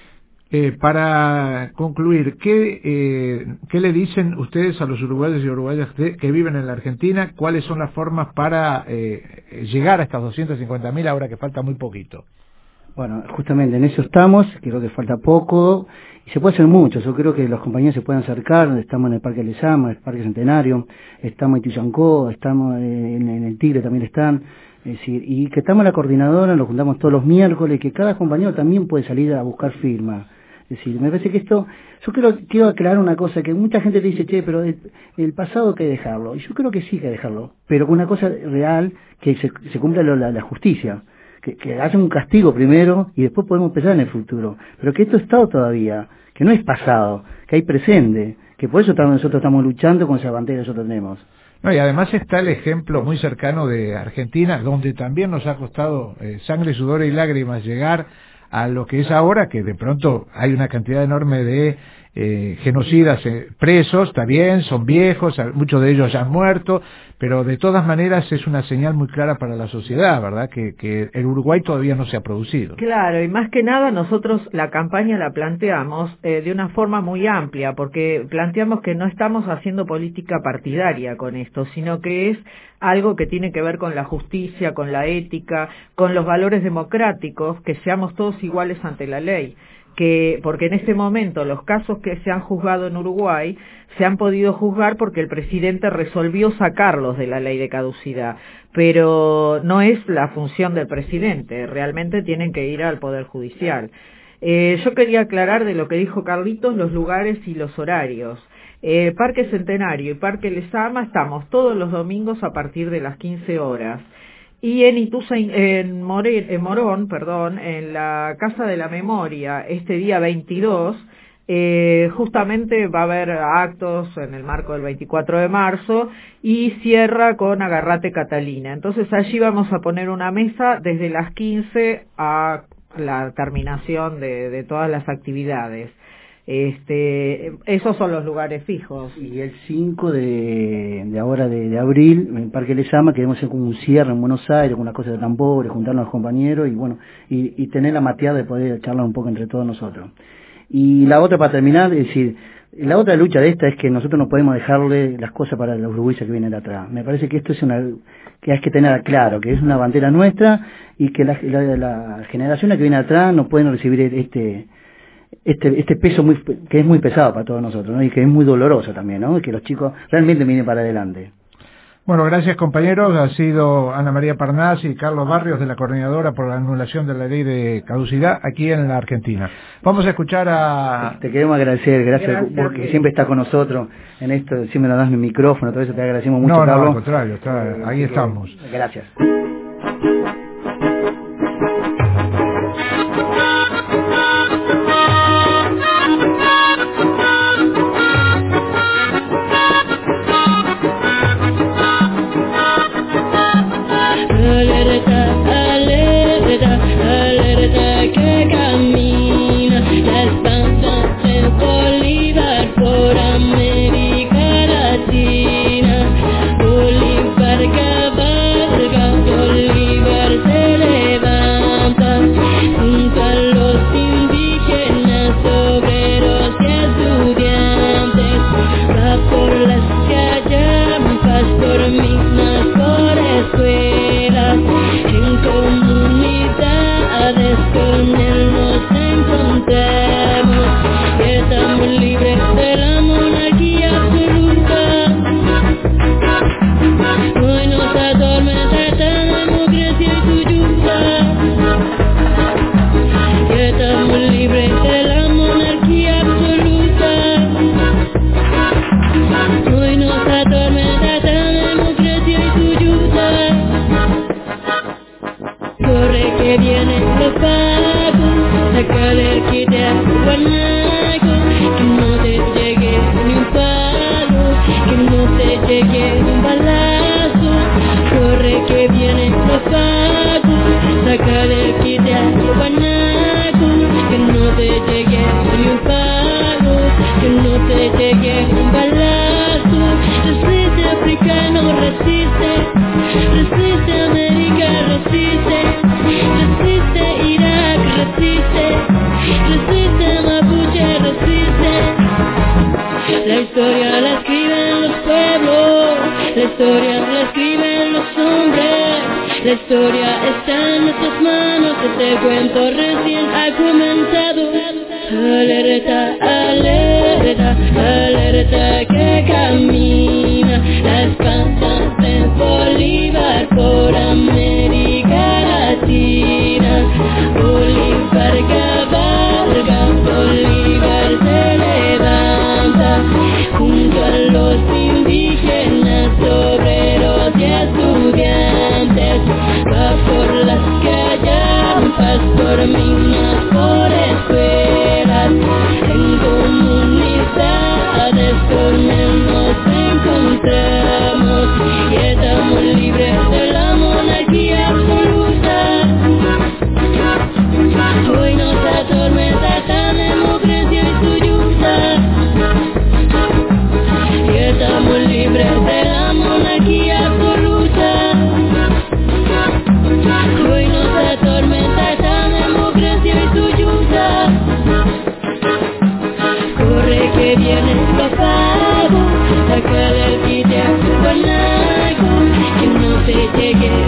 Para concluir, ¿qué le dicen ustedes a los uruguayos y uruguayas que viven en la Argentina? ¿Cuáles son las formas para llegar a estas 250.000 ahora que falta muy poquito? Bueno, justamente en eso estamos, creo que falta poco y se puede hacer mucho. Yo creo que los compañeros se pueden acercar, estamos en el Parque Lezama, el Parque Centenario, estamos en Tillancó, estamos en el Tigre también están. Es decir, y que estamos en la coordinadora, nos juntamos todos los miércoles, que cada compañero también puede salir a buscar firmas. Es decir, me parece que esto, yo quiero aclarar una cosa, que mucha gente te dice, che, pero el pasado hay que dejarlo. Y yo creo que sí hay que dejarlo, pero con una cosa real, que se cumpla la justicia, que haya un castigo primero y después podemos empezar en el futuro. Pero que esto es Estado todavía, que no es pasado, que hay presente, que por eso nosotros estamos luchando con esa bandera que nosotros tenemos. No, y además está el ejemplo muy cercano de Argentina, donde también nos ha costado sangre, sudor y lágrimas llegar a lo que es ahora, que de pronto hay una cantidad enorme de genocidas presos, está bien, son viejos, muchos de ellos ya han muerto, pero de todas maneras es una señal muy clara para la sociedad, ¿verdad? Que el Uruguay todavía no se ha producido. Claro, y más que nada nosotros la campaña la planteamos de una forma muy amplia, porque planteamos que no estamos haciendo política partidaria con esto, sino que es algo que tiene que ver con la justicia, con la ética, con los valores democráticos, que seamos todos iguales ante la ley. porque en este momento los casos que se han juzgado en Uruguay se han podido juzgar porque el presidente resolvió sacarlos de la ley de caducidad, pero no es la función del presidente, realmente tienen que ir al Poder Judicial. Yo quería aclarar de lo que dijo Carlitos, los lugares y los horarios. Parque Centenario y Parque Lezama estamos todos los domingos a partir de las 15 horas. Y en Ituza, en Morón, en la Casa de la Memoria, este día 22, justamente va a haber actos en el marco del 24 de marzo y cierra con Agarrate Catalina. Entonces allí vamos a poner una mesa desde las 15 a la terminación de todas las actividades. Esos son los lugares fijos. Y el 5 de abril en Parque Lezama queremos hacer como un cierre en Buenos Aires con una cosa de tambores, juntarnos a los compañeros y bueno, y tener la mateada de poder charlar un poco entre todos nosotros. Y la otra, para terminar, es decir, la otra lucha de esta es que nosotros no podemos dejarle las cosas para los uruguayos que vienen de atrás. Me parece que esto es que hay que tener claro, que es una bandera nuestra y que la generación que viene atrás no pueden recibir este peso que es muy pesado para todos nosotros, ¿no? Y que es muy doloroso también, ¿no? Y que los chicos realmente vienen para adelante. Bueno, gracias compañeros. Ha sido Ana María Parnás y Carlos Barrios de la Coordinadora por la Anulación de la Ley de Caducidad aquí en la Argentina. Vamos a escuchar a... Te queremos agradecer, gracias porque siempre estás con nosotros en esto, siempre nos das el micrófono, todo eso te agradecemos mucho, Carlos. No, al contrario, ahí estamos. Gracias.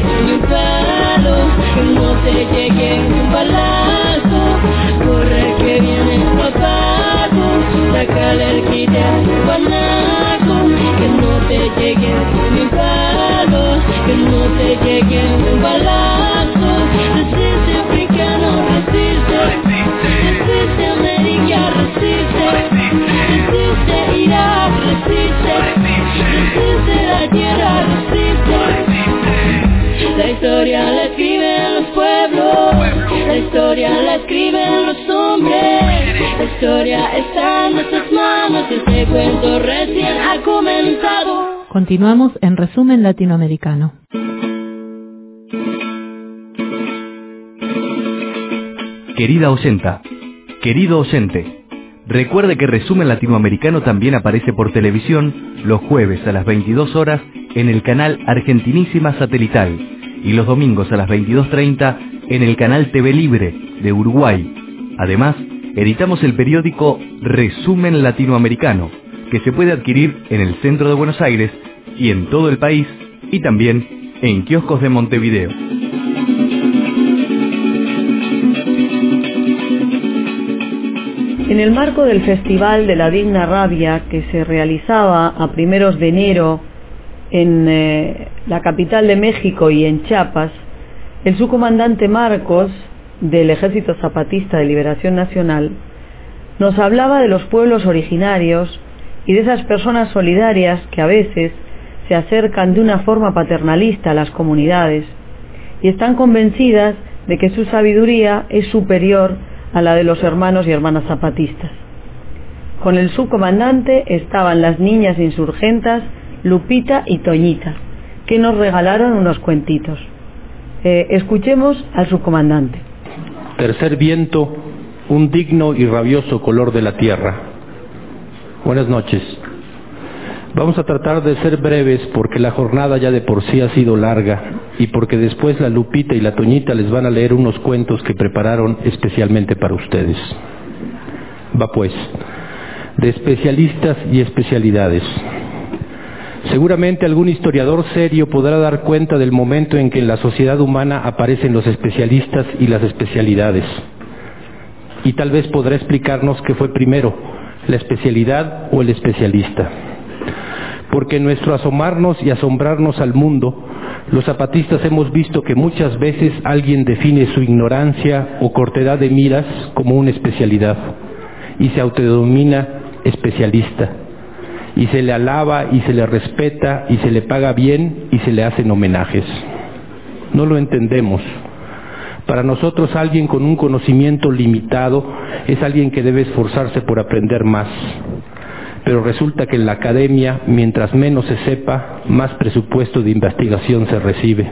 Que no te llegue un balazo, corre que que viene papado, sácale el quite al guanaco, que no te lleguen ni palos, que no te lleguen un balazo. Resiste africano, resiste, resiste América, resiste, resiste Irak, resiste, resiste la tierra, resiste. La historia la escriben los pueblos, la historia la escriben los hombres, la historia está en nuestras manos, este cuento recién ha comenzado. Continuamos en Resumen Latinoamericano. Querida oyenta, querido oyente, recuerde que Resumen Latinoamericano también aparece por televisión los jueves a las 22 horas en el canal Argentinísima Satelital y los domingos a las 22:30 en el canal TV Libre de Uruguay. Además, editamos el periódico Resumen Latinoamericano, que se puede adquirir en el centro de Buenos Aires y en todo el país, y también en kioscos de Montevideo. En el marco del Festival de la Digna Rabia, que se realizaba a primeros de enero en la capital de México y en Chiapas, el subcomandante Marcos, del Ejército Zapatista de Liberación Nacional, nos hablaba de los pueblos originarios y de esas personas solidarias que a veces se acercan de una forma paternalista a las comunidades y están convencidas de que su sabiduría es superior a la de los hermanos y hermanas zapatistas. Con el subcomandante estaban las niñas insurgentas Lupita y Toñita, que nos regalaron unos cuentitos. Escuchemos al subcomandante. Tercer viento, un digno y rabioso color de la tierra. Buenas noches. Vamos a tratar de ser breves porque la jornada ya de por sí ha sido larga y porque después la Lupita y la Toñita les van a leer unos cuentos que prepararon especialmente para ustedes. Va pues, de especialistas y especialidades. Seguramente algún historiador serio podrá dar cuenta del momento en que en la sociedad humana aparecen los especialistas y las especialidades. Y tal vez podrá explicarnos qué fue primero, la especialidad o el especialista. Porque en nuestro asomarnos y asombrarnos al mundo, los zapatistas hemos visto que muchas veces alguien define su ignorancia o cortedad de miras como una especialidad y se autodenomina especialista. Y se le alaba y se le respeta y se le paga bien y se le hacen homenajes. No lo entendemos. Para nosotros alguien con un conocimiento limitado es alguien que debe esforzarse por aprender más. Pero resulta que en la academia, mientras menos se sepa, más presupuesto de investigación se recibe.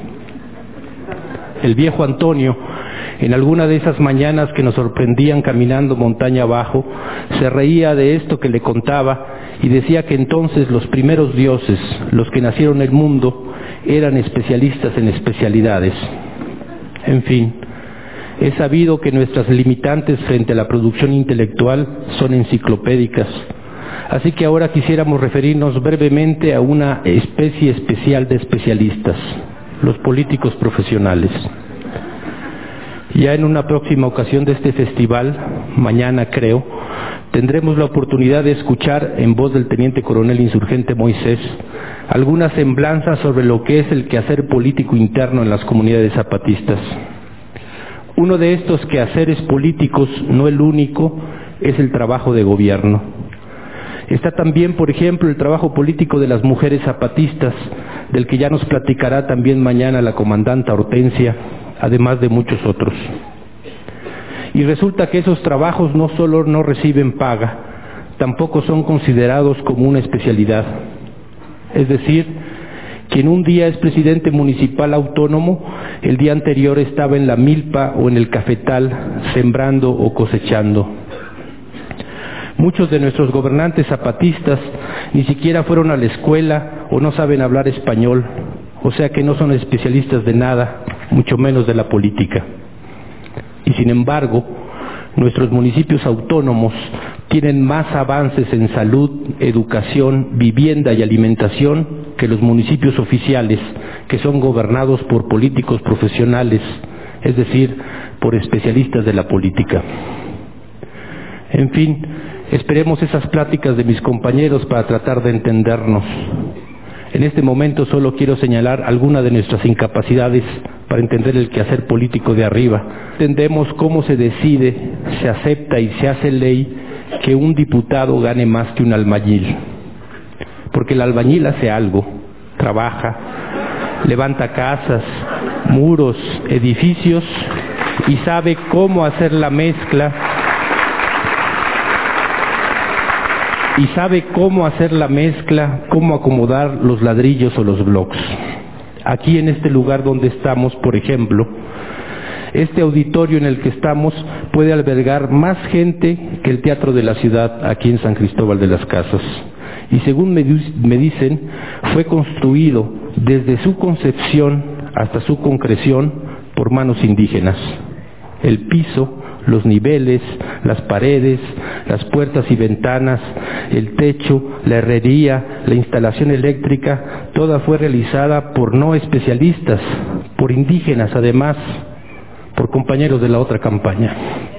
El viejo Antonio, en alguna de esas mañanas que nos sorprendían caminando montaña abajo, se reía de esto que le contaba y decía que entonces los primeros dioses, los que nacieron en el mundo, eran especialistas en especialidades. En fin, he sabido que nuestras limitantes frente a la producción intelectual son enciclopédicas, así que ahora quisiéramos referirnos brevemente a una especie especial de especialistas, los políticos profesionales. Ya en una próxima ocasión de este festival, mañana creo, tendremos la oportunidad de escuchar en voz del teniente coronel insurgente Moisés algunas semblanzas sobre lo que es el quehacer político interno en las comunidades zapatistas. Uno de estos quehaceres políticos, no el único, es el trabajo de gobierno. Está también, por ejemplo, el trabajo político de las mujeres zapatistas, del que ya nos platicará también mañana la comandanta Hortensia, además de muchos otros. Y resulta que esos trabajos no solo no reciben paga, tampoco son considerados como una especialidad. Es decir, quien un día es presidente municipal autónomo, el día anterior estaba en la milpa o en el cafetal, sembrando o cosechando. Muchos de nuestros gobernantes zapatistas ni siquiera fueron a la escuela o no saben hablar español, o sea que no son especialistas de nada, mucho menos de la política. Y sin embargo, nuestros municipios autónomos tienen más avances en salud, educación, vivienda y alimentación que los municipios oficiales, que son gobernados por políticos profesionales, es decir, por especialistas de la política. En fin, esperemos esas pláticas de mis compañeros para tratar de entendernos. En este momento solo quiero señalar algunas de nuestras incapacidades para entender el quehacer político de arriba. Entendemos cómo se decide, se acepta y se hace ley que un diputado gane más que un albañil. Porque el albañil hace algo, trabaja, levanta casas, muros, edificios y sabe cómo hacer la mezcla. Cómo acomodar los ladrillos o los bloques. Aquí en este lugar donde estamos, por ejemplo, este auditorio en el que estamos puede albergar más gente que el Teatro de la Ciudad aquí en San Cristóbal de las Casas. Y según me dicen, fue construido desde su concepción hasta su concreción por manos indígenas. El piso, los niveles, las paredes, las puertas y ventanas, el techo, la herrería, la instalación eléctrica, toda fue realizada por no especialistas, por indígenas además, por compañeros de la otra campaña.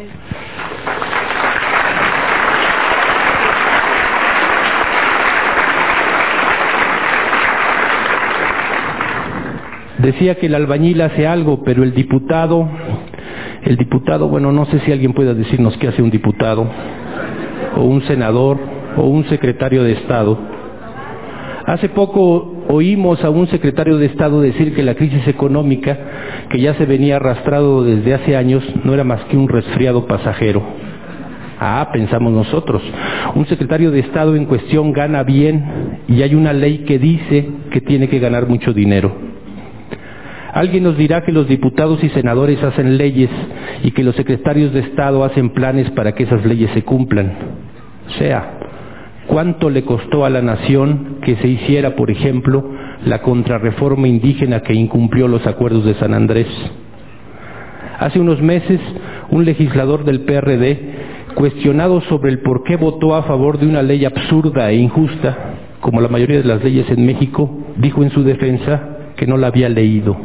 Decía que el albañil hace algo, pero el diputado, bueno, no sé si alguien pueda decirnos qué hace un diputado, o un senador, o un secretario de Estado. Hace poco oímos a un secretario de Estado decir que la crisis económica, que ya se venía arrastrando desde hace años, no era más que un resfriado pasajero. Pensamos nosotros, un secretario de Estado en cuestión gana bien y hay una ley que dice que tiene que ganar mucho dinero. Alguien nos dirá que los diputados y senadores hacen leyes y que los secretarios de Estado hacen planes para que esas leyes se cumplan. O sea, ¿cuánto le costó a la nación que se hiciera, por ejemplo, la contrarreforma indígena que incumplió los acuerdos de San Andrés? Hace unos meses, un legislador del PRD, cuestionado sobre el por qué votó a favor de una ley absurda e injusta, como la mayoría de las leyes en México, dijo en su defensa que no la había leído.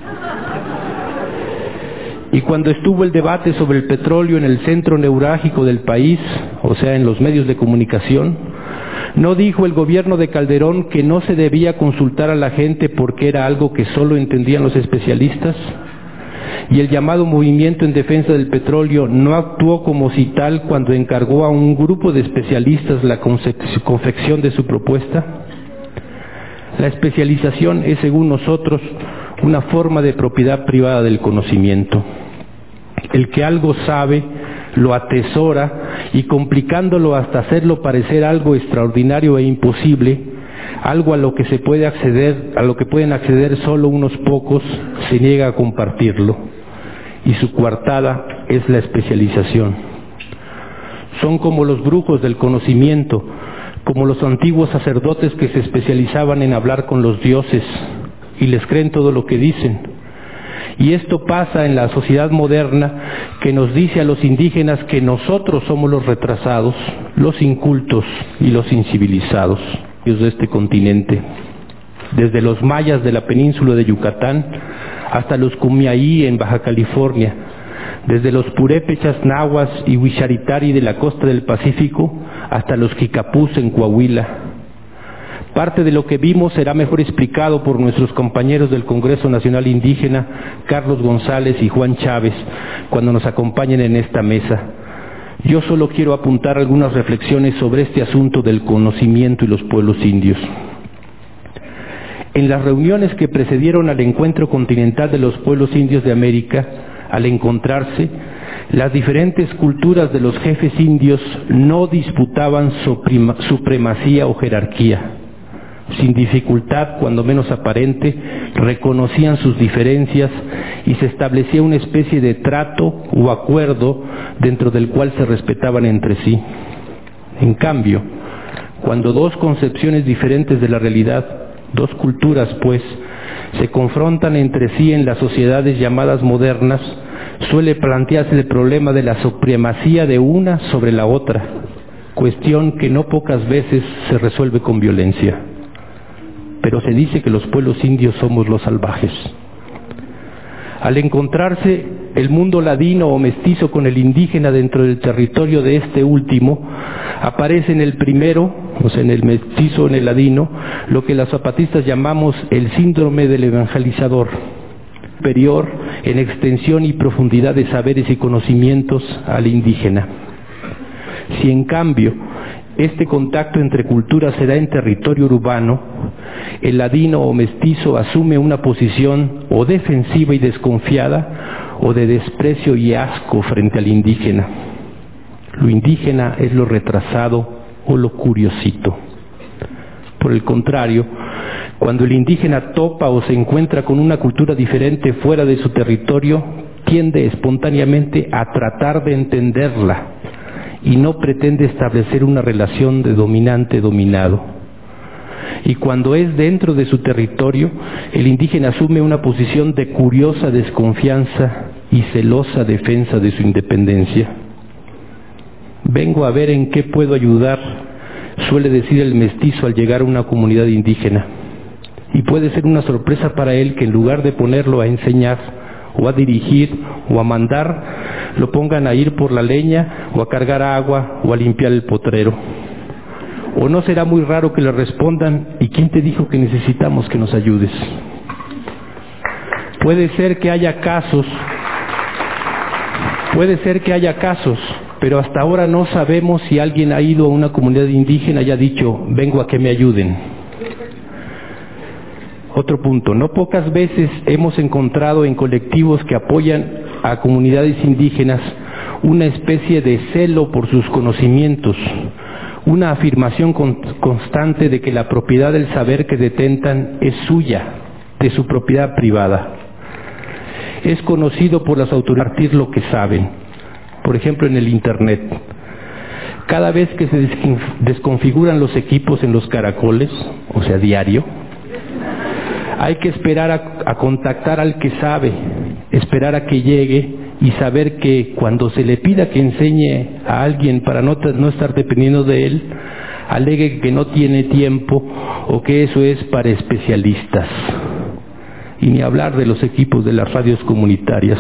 Y cuando estuvo el debate sobre el petróleo en el centro neurálgico del país, o sea, en los medios de comunicación, ¿no dijo el gobierno de Calderón que no se debía consultar a la gente porque era algo que solo entendían los especialistas? Y el llamado Movimiento en Defensa del Petróleo no actuó como si tal cuando encargó a un grupo de especialistas la confección de su propuesta. La especialización es, según nosotros, una forma de propiedad privada del conocimiento. El que algo sabe, lo atesora y complicándolo hasta hacerlo parecer algo extraordinario e imposible, algo a lo que pueden acceder solo unos pocos, se niega a compartirlo. Y su coartada es la especialización. Son como los brujos del conocimiento, como los antiguos sacerdotes que se especializaban en hablar con los dioses y les creen todo lo que dicen. Y esto pasa en la sociedad moderna que nos dice a los indígenas que nosotros somos los retrasados, los incultos y los incivilizados de este continente. Desde los mayas de la península de Yucatán hasta los Kumiaí en Baja California, desde los purépechas, nahuas y huicharitari de la costa del Pacífico hasta los jicapús en Coahuila. Parte de lo que vimos será mejor explicado por nuestros compañeros del Congreso Nacional Indígena, Carlos González y Juan Chávez, cuando nos acompañen en esta mesa. Yo solo quiero apuntar algunas reflexiones sobre este asunto del conocimiento y los pueblos indios. En las reuniones que precedieron al Encuentro Continental de los Pueblos Indios de América, al encontrarse, las diferentes culturas de los jefes indios no disputaban supremacía o jerarquía. Sin dificultad, cuando menos aparente, reconocían sus diferencias y se establecía una especie de trato o acuerdo dentro del cual se respetaban entre sí. En cambio, cuando dos concepciones diferentes de la realidad, dos culturas pues, se confrontan entre sí en las sociedades llamadas modernas, suele plantearse el problema de la supremacía de una sobre la otra, cuestión que no pocas veces se resuelve con violencia. Pero se dice que los pueblos indios somos los salvajes. Al encontrarse el mundo ladino o mestizo con el indígena dentro del territorio de este último, aparece en el primero, o sea, en el mestizo, en el ladino, lo que los zapatistas llamamos el síndrome del evangelizador, superior en extensión y profundidad de saberes y conocimientos al indígena. Si en cambio este contacto entre culturas se da en territorio urbano, el ladino o mestizo asume una posición o defensiva y desconfiada o de desprecio y asco frente al indígena. Lo indígena es lo retrasado o lo curiosito. Por el contrario, cuando el indígena topa o se encuentra con una cultura diferente fuera de su territorio, tiende espontáneamente a tratar de entenderla y no pretende establecer una relación de dominante-dominado. Y cuando es dentro de su territorio, el indígena asume una posición de curiosa desconfianza y celosa defensa de su independencia. Vengo a ver en qué puedo ayudar, suele decir el mestizo al llegar a una comunidad indígena. Y puede ser una sorpresa para él que en lugar de ponerlo a enseñar, o a dirigir, o a mandar, lo pongan a ir por la leña, o a cargar agua, o a limpiar el potrero. O no será muy raro que le respondan: ¿y quién te dijo que necesitamos que nos ayudes? Puede ser que haya casos, pero hasta ahora no sabemos si alguien ha ido a una comunidad indígena y ha dicho: vengo a que me ayuden. Otro punto, no pocas veces hemos encontrado en colectivos que apoyan a comunidades indígenas una especie de celo por sus conocimientos, una afirmación constante de que la propiedad del saber que detentan es suya, de su propiedad privada. Es conocido por las autoridades lo que saben, por ejemplo en el Internet. Cada vez que se desconfiguran los equipos en los caracoles, o sea, diario, hay que esperar a contactar al que sabe, esperar a que llegue y saber que cuando se le pida que enseñe a alguien para no estar dependiendo de él, alegue que no tiene tiempo o que eso es para especialistas. Y ni hablar de los equipos de las radios comunitarias.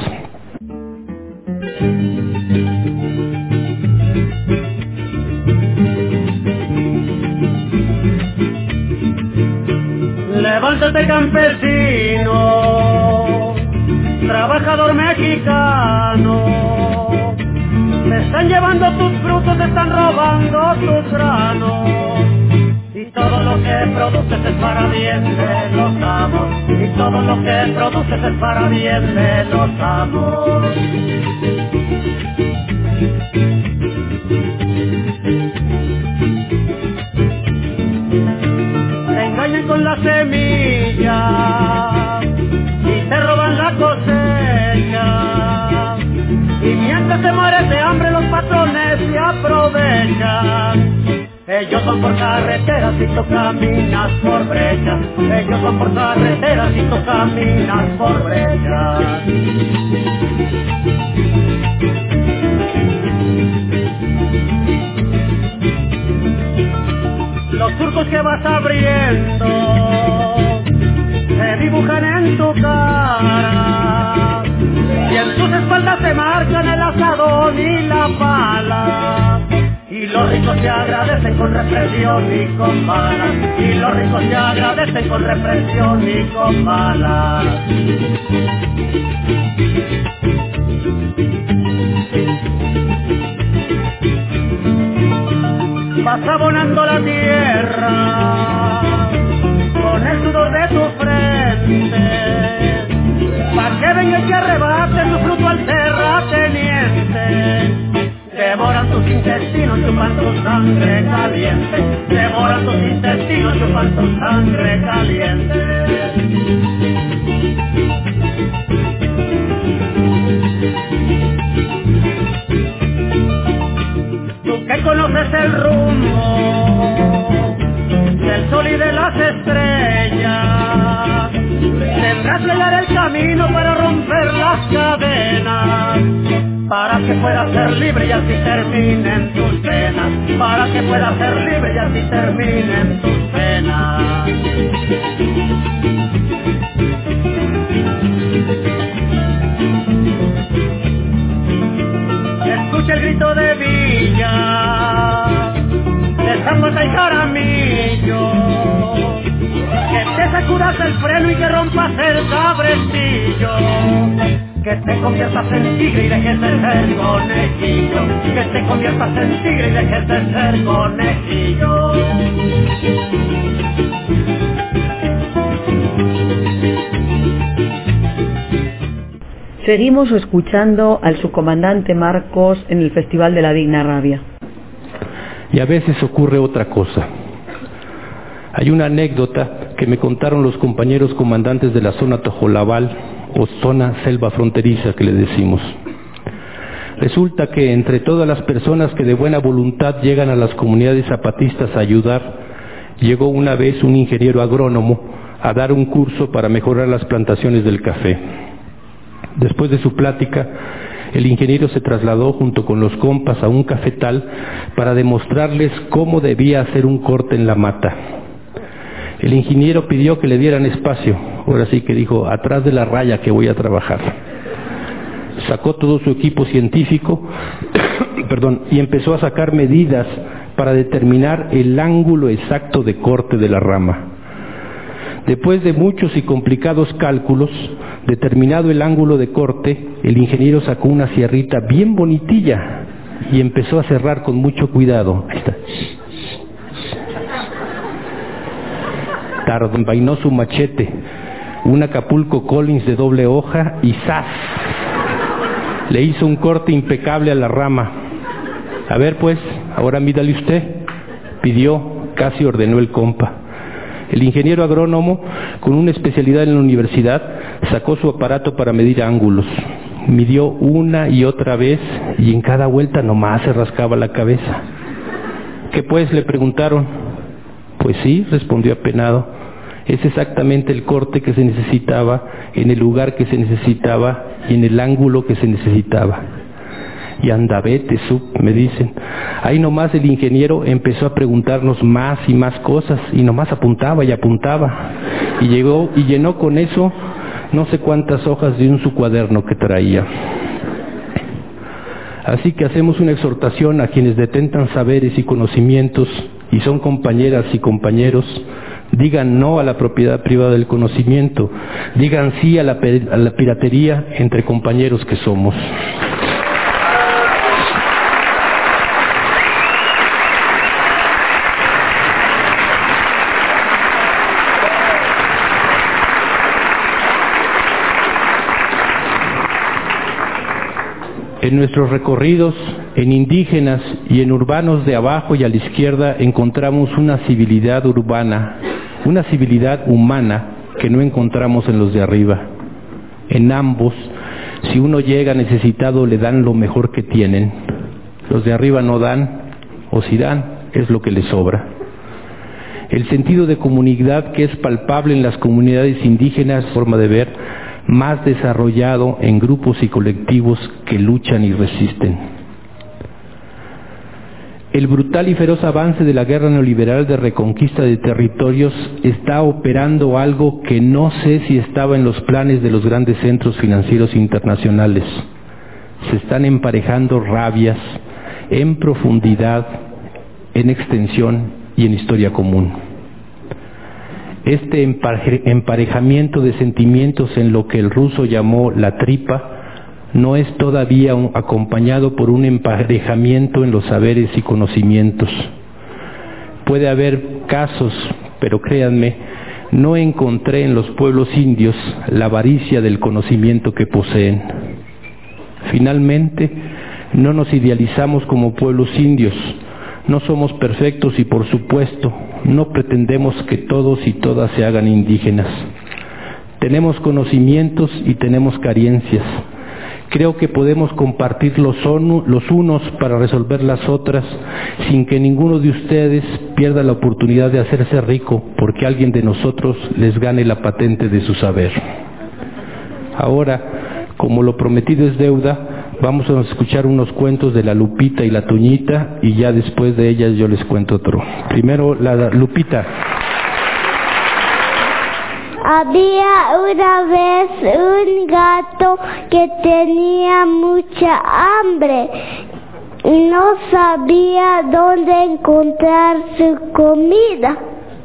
Levántate, campesino, trabajador mexicano, te están llevando tus frutos, te están robando tus granos, y todo lo que produces es para bien de los amos, y todo lo que produces es para bien de los amos. Con la semilla y te roban la cosecha, y mientras te mueres de hambre los patrones se aprovechan. Ellos van por carreteras y tú caminas por brechas, ellos van por carreteras y tú caminas por brechas. Los surcos que vas abriendo se dibujan en tu cara, y en tus espaldas se marcan el asadón y la pala, y los ricos te agradecen con represión y con balas, y los ricos te agradecen con represión y con balas. Vas abonando la tierra con el sudor de tu frente, pa' que venga y que arrebate tu fruto al terrateniente. Devoran tus intestinos, chupan tu sangre caliente, devoran tus intestinos, chupan tu sangre caliente. Que conoces el rumbo del sol y de las estrellas, tendrás que hallar el camino para romper las cadenas, para que puedas ser libre y así terminen tus penas, para que puedas ser libre y así terminen tus penas. escuche el grito de Villa, de Zambata y Jaramillo, que te sacudas el freno y que rompas el cabrestillo, que te conviertas en tigre y dejes de ser conejillo, que te conviertas en tigre y dejes de ser conejillo. Seguimos escuchando al subcomandante Marcos en el Festival de la Digna Rabia. Y a veces ocurre otra cosa. Hay una anécdota que me contaron los compañeros comandantes de la zona Tojolabal, o zona selva fronteriza que le decimos. Resulta que entre todas las personas que de buena voluntad llegan a las comunidades zapatistas a ayudar, llegó una vez un ingeniero agrónomo a dar un curso para mejorar las plantaciones del café. Después de su plática, el ingeniero se trasladó junto con los compas a un cafetal para demostrarles cómo debía hacer un corte en la mata. El ingeniero pidió que le dieran espacio, ahora sí que dijo, atrás de la raya que voy a trabajar. Sacó todo su equipo científico y empezó a sacar medidas para determinar el ángulo exacto de corte de la rama. Después de muchos y complicados cálculos, determinado el ángulo de corte, el ingeniero sacó una sierrita bien bonitilla y empezó a cerrar con mucho cuidado. Ahí está. Envainó su machete, un Acapulco Collins de doble hoja y ¡zas! Le hizo un corte impecable a la rama. A ver pues, ahora mídale usted, pidió, casi ordenó el compa. El ingeniero agrónomo, con una especialidad en la universidad, sacó su aparato para medir ángulos. Midió una y otra vez y en cada vuelta nomás se rascaba la cabeza. ¿Qué pues?, le preguntaron. Pues sí, respondió apenado, es exactamente el corte que se necesitaba, en el lugar que se necesitaba y en el ángulo que se necesitaba. Y anda, vete, me dicen. Ahí nomás el ingeniero empezó a preguntarnos más y más cosas, y nomás apuntaba y apuntaba. Y llegó y llenó con eso no sé cuántas hojas de su cuaderno que traía. Así que hacemos una exhortación a quienes detentan saberes y conocimientos, y son compañeras y compañeros. Digan no a la propiedad privada del conocimiento, digan sí a la piratería entre compañeros que somos. En nuestros recorridos, en indígenas y en urbanos de abajo y a la izquierda, encontramos una civilidad urbana, una civilidad humana que no encontramos en los de arriba. En ambos, si uno llega necesitado, le dan lo mejor que tienen. Los de arriba no dan, o si dan, es lo que les sobra. El sentido de comunidad que es palpable en las comunidades indígenas, forma de ver, más desarrollado en grupos y colectivos que luchan y resisten. El brutal y feroz avance de la guerra neoliberal de reconquista de territorios está operando algo que no sé si estaba en los planes de los grandes centros financieros internacionales. Se están emparejando rabias en profundidad, en extensión y en historia común. Este emparejamiento de sentimientos en lo que el ruso llamó la tripa no es todavía acompañado por un emparejamiento en los saberes y conocimientos. Puede haber casos, pero créanme, no encontré en los pueblos indios la avaricia del conocimiento que poseen. Finalmente, no nos idealizamos como pueblos indios. No somos perfectos y, por supuesto, no pretendemos que todos y todas se hagan indígenas. Tenemos conocimientos y tenemos carencias. Creo que podemos compartir los unos para resolver las otras, sin que ninguno de ustedes pierda la oportunidad de hacerse rico porque alguien de nosotros les gane la patente de su saber. Ahora, como lo prometido es deuda, vamos a escuchar unos cuentos de la Lupita y la Toñita, y ya después de ellas yo les cuento otro. Primero la Lupita. Había una vez un gato que tenía mucha hambre no sabía dónde encontrar su comida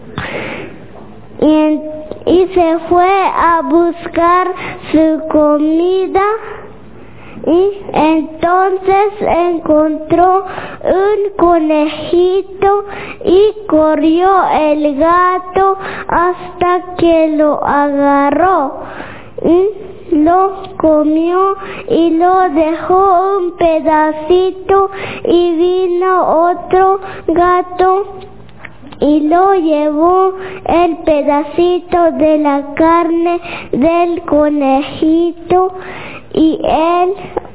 y se fue a buscar su comida y entonces encontró un conejito y corrió el gato hasta que lo agarró. Lo comió y lo dejó un pedacito y vino otro gato y lo llevó el pedacito de la carne del conejito y el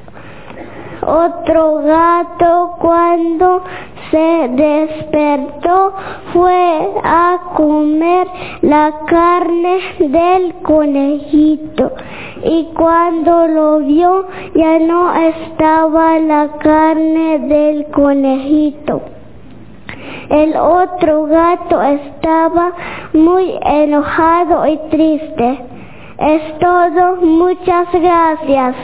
otro gato cuando se despertó fue a comer la carne del conejito y cuando lo vio ya no estaba la carne del conejito. El otro gato estaba muy enojado y triste. Es todo, muchas gracias.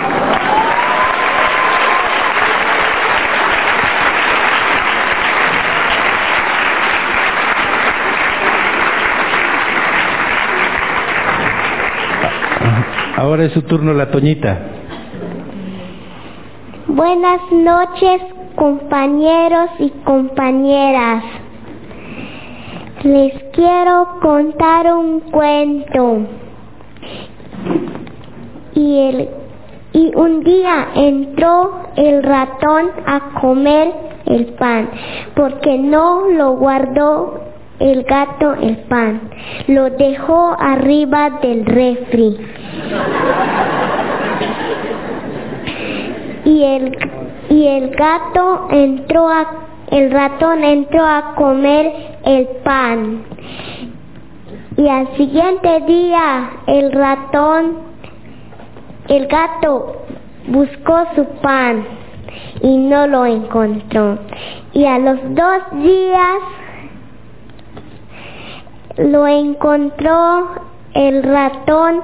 Ahora es su turno, la Toñita. Buenas noches, compañeros y compañeras. Les quiero contar un cuento. Y un día entró el ratón a comer el pan, porque no lo guardó el gato el pan, lo dejó arriba del refri. El ratón entró a comer el pan. Y al siguiente día el gato buscó su pan y no lo encontró. Y a los 2 días lo encontró el ratón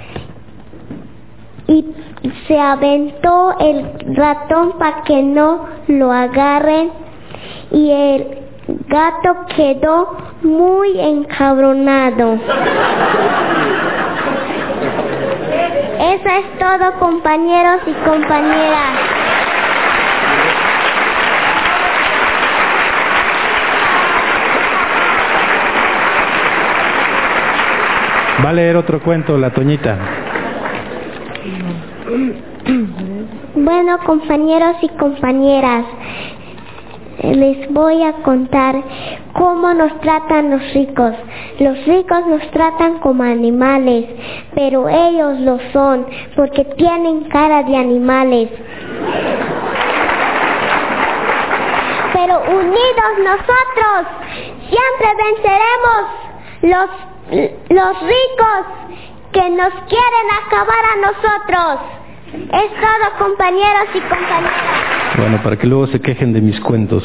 y se aventó el ratón para que no lo agarren y el gato quedó muy encabronado. Eso es todo, compañeros y compañeras. Va a leer otro cuento, la Toñita. Bueno, compañeros y compañeras, les voy a contar cómo nos tratan los ricos. Los ricos nos tratan como animales, pero ellos lo son porque tienen cara de animales. Pero unidos nosotros siempre venceremos los ricos que nos quieren acabar a nosotros. Es todo, compañeros y compañeras. Bueno, para que luego se quejen de mis cuentos.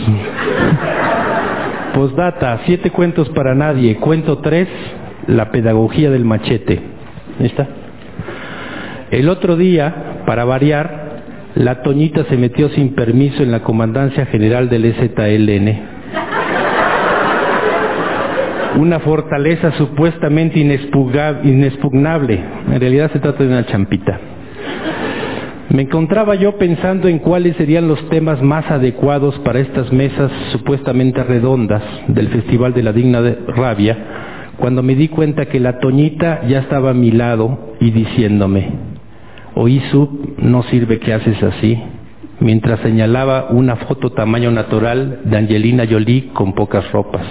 Postdata, 7 cuentos para nadie. Cuento 3, la pedagogía del machete. ¿Ahí está? El otro día, para variar, la Toñita se metió sin permiso en la comandancia general del EZLN. Una fortaleza supuestamente inexpugnable. En realidad se trata de una champita. Me encontraba yo pensando en cuáles serían los temas más adecuados para estas mesas supuestamente redondas del Festival de la Digna Rabia, cuando me di cuenta que la Toñita ya estaba a mi lado y diciéndome: oí, Sub, no sirve que haces así, mientras señalaba una foto tamaño natural de Angelina Jolie con pocas ropas.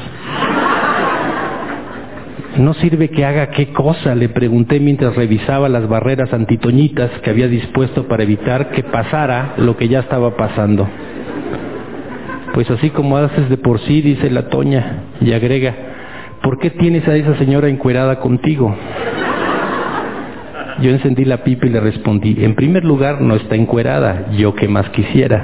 ¿No sirve que haga qué cosa?, le pregunté mientras revisaba las barreras antitoñitas que había dispuesto para evitar que pasara lo que ya estaba pasando. Pues así como haces de por sí, dice la Toña, y agrega: ¿por qué tienes a esa señora encuerada contigo? Yo encendí la pipa y le respondí: en primer lugar, no está encuerada, yo qué más quisiera.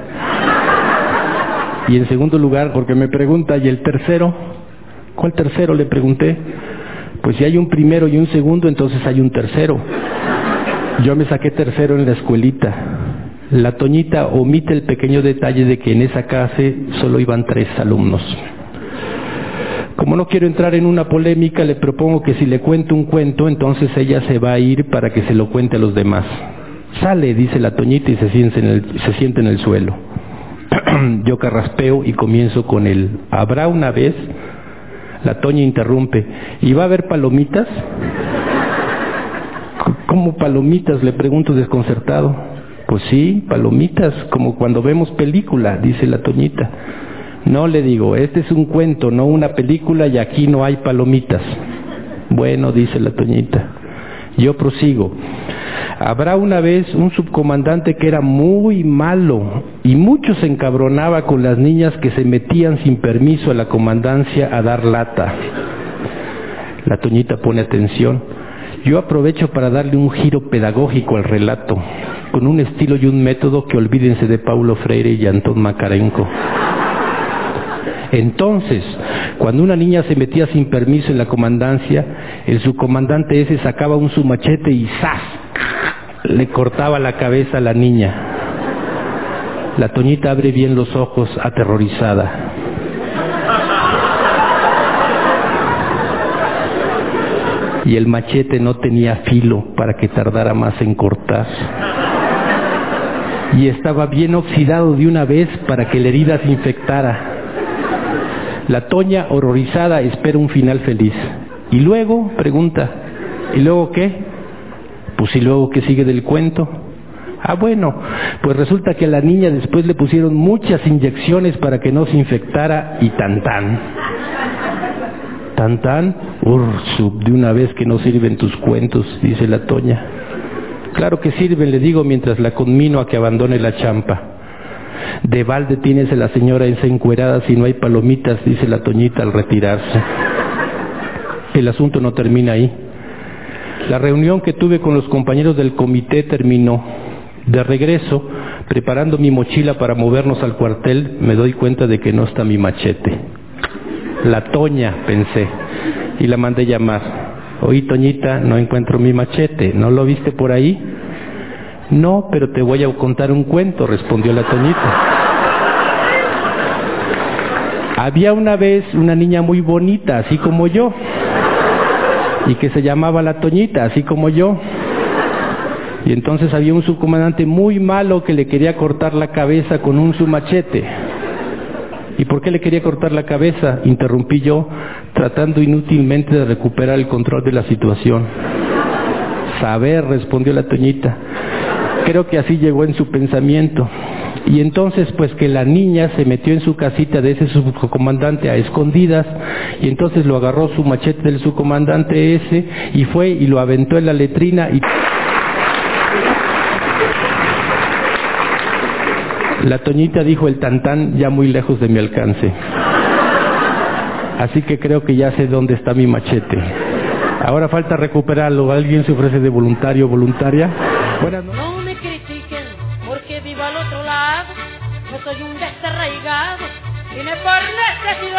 Y en segundo lugar, porque me pregunta: ¿y el tercero? ¿Cuál tercero?, le pregunté. Pues si hay un primero y un segundo, entonces hay un tercero. Yo me saqué tercero en la escuelita. La Toñita omite el pequeño detalle de que en esa clase solo iban 3 alumnos. Como no quiero entrar en una polémica, le propongo que si le cuento un cuento, entonces ella se va a ir para que se lo cuente a los demás. Sale, dice la Toñita y se sienta en el suelo. Yo carraspeo y comienzo con él. ¿Habrá una vez? La Toña interrumpe. ¿Y va a haber palomitas? ¿Cómo palomitas?, le pregunto desconcertado. Pues sí, palomitas, como cuando vemos película, dice la Toñita. No, le digo, este es un cuento, no una película, y aquí no hay palomitas. Bueno, dice la Toñita. Yo prosigo. Habrá una vez un subcomandante que era muy malo y mucho se encabronaba con las niñas que se metían sin permiso a la comandancia a dar lata. La Toñita pone atención. Yo aprovecho para darle un giro pedagógico al relato, con un estilo y un método que olvídense de Paulo Freire y Antón Macarenco. Entonces, cuando una niña se metía sin permiso en la comandancia, el subcomandante ese sacaba un su machete y ¡zas!, le cortaba la cabeza a la niña. La Toñita abre bien los ojos, aterrorizada. Y el machete no tenía filo para que tardara más en cortar. Y estaba bien oxidado de una vez para que la herida se infectara. La Toña, horrorizada, espera un final feliz. ¿Y luego?, pregunta. ¿Y luego qué? Pues ¿y luego qué sigue del cuento? Ah, bueno, pues resulta que a la niña después le pusieron muchas inyecciones para que no se infectara y tan. ¿Tan? Ursub, de una vez que no sirven tus cuentos, dice la Toña. Claro que sirven, le digo mientras la conmino a que abandone la champa. De balde tienes a la señora esa encuerada si no hay palomitas, dice la Toñita al retirarse. El asunto no termina ahí. La reunión que tuve con los compañeros del comité terminó. De regreso, preparando mi mochila para movernos al cuartel, me doy cuenta de que no está mi machete. La Toña, pensé, y la mandé llamar. Oí, Toñita, no encuentro mi machete, ¿no lo viste por ahí? No, pero te voy a contar un cuento, respondió la Toñita. Había una vez una niña muy bonita, así como yo, y que se llamaba la Toñita, así como yo. Y entonces había un subcomandante muy malo que le quería cortar la cabeza con un su machete. ¿Y por qué le quería cortar la cabeza?, interrumpí yo, tratando inútilmente de recuperar el control de la situación. Saber, respondió la Toñita. Creo que así llegó en su pensamiento. Y entonces, pues que la niña se metió en su casita de ese subcomandante a escondidas, y entonces lo agarró su machete del subcomandante ese, y fue y lo aventó en la letrina y... La Toñita dijo el tantán ya muy lejos de mi alcance. Así que creo que ya sé dónde está mi machete. Ahora falta recuperarlo. ¿Alguien se ofrece de voluntario o voluntaria? Buenas noches. No me critiquen porque vivo al otro lado. No soy un desarraigado, vine por necesidad.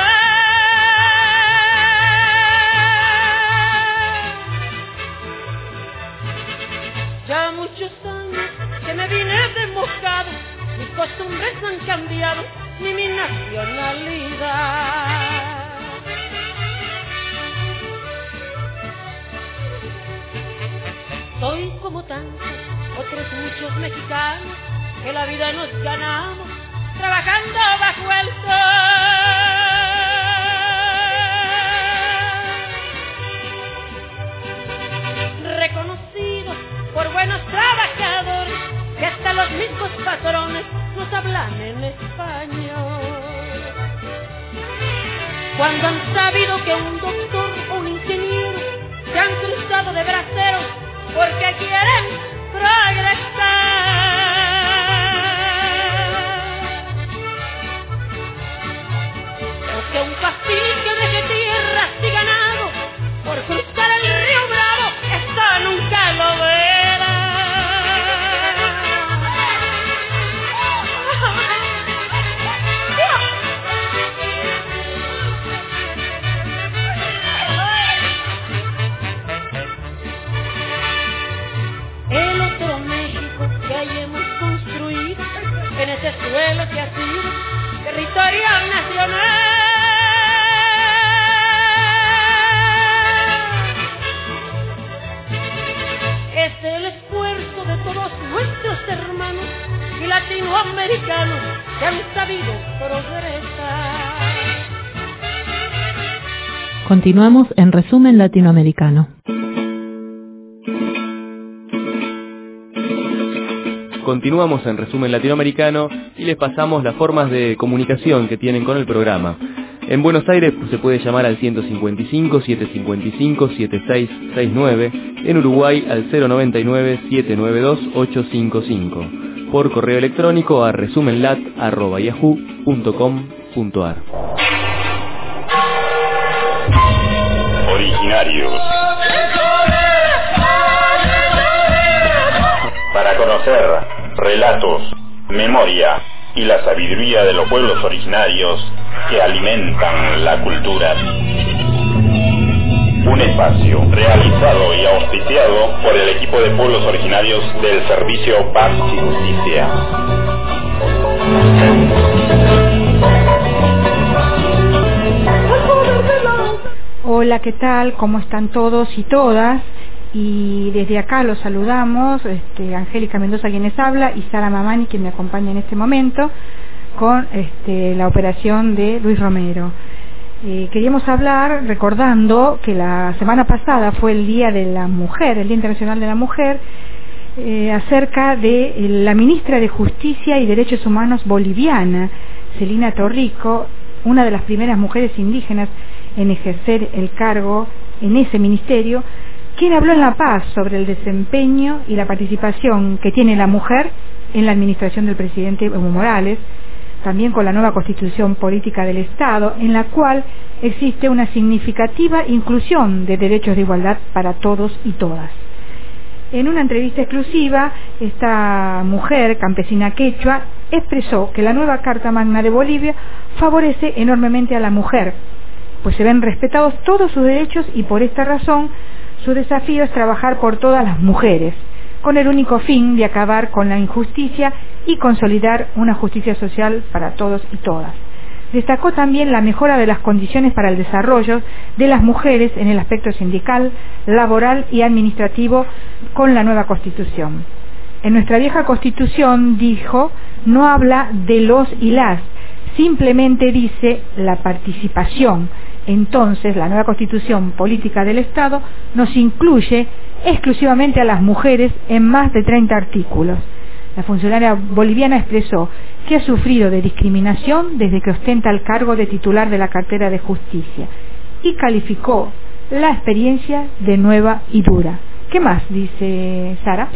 Ya muchos años que me vine desmoscado. Mis costumbres no han cambiado, ni mi nacionalidad. Soy como tantos otros muchos mexicanos, que la vida nos ganamos, trabajando bajo el sol. Reconocidos por buenos trabajadores, que hasta los mismos patrones nos hablan en español. Cuando han sabido que un doctor o un ingeniero se han cruzado de braceros porque quieren progresar. O que un cacique deje tierras y ganado por cruzar el río Bravo, esto nunca lo verá. El otro México Continuamos en Resumen Latinoamericano. Continuamos en Resumen Latinoamericano y les pasamos las formas de comunicación que tienen con el programa. En Buenos Aires se puede llamar al 155-755-7669, en Uruguay al 099-792-855, por correo electrónico a resumenlat@yahoo.com.ar. Originarios. Para conocer relatos, memoria y la sabiduría de los pueblos originarios que alimentan la cultura. Un espacio realizado y auspiciado por el equipo de pueblos originarios del Servicio Paz y Justicia. Hola, ¿qué tal? ¿Cómo están todos y todas? Y desde acá los saludamos, Angélica Mendoza quienes habla y Sara Mamani quien me acompaña en este momento con la operación de Luis Romero. Queríamos hablar recordando que la semana pasada fue el Día de la Mujer, el Día Internacional de la Mujer, acerca de la ministra de Justicia y Derechos Humanos boliviana, Celina Torrico, una de las primeras mujeres indígenas en ejercer el cargo en ese ministerio, quien habló en La Paz sobre el desempeño y la participación que tiene la mujer en la administración del presidente Evo Morales, también con la nueva Constitución Política del Estado, en la cual existe una significativa inclusión de derechos de igualdad para todos y todas. En una entrevista exclusiva, esta mujer campesina quechua expresó que la nueva Carta Magna de Bolivia favorece enormemente a la mujer, pues se ven respetados todos sus derechos y por esta razón su desafío es trabajar por todas las mujeres, con el único fin de acabar con la injusticia y consolidar una justicia social para todos y todas. Destacó también la mejora de las condiciones para el desarrollo de las mujeres en el aspecto sindical, laboral y administrativo con la nueva Constitución. En nuestra vieja Constitución, dijo, no habla de los y las, simplemente dice la participación. Entonces, la nueva Constitución Política del Estado nos incluye exclusivamente a las mujeres en más de 30 artículos. La funcionaria boliviana expresó que ha sufrido de discriminación desde que ostenta el cargo de titular de la cartera de Justicia y calificó la experiencia de nueva y dura. ¿Qué más dice Sara?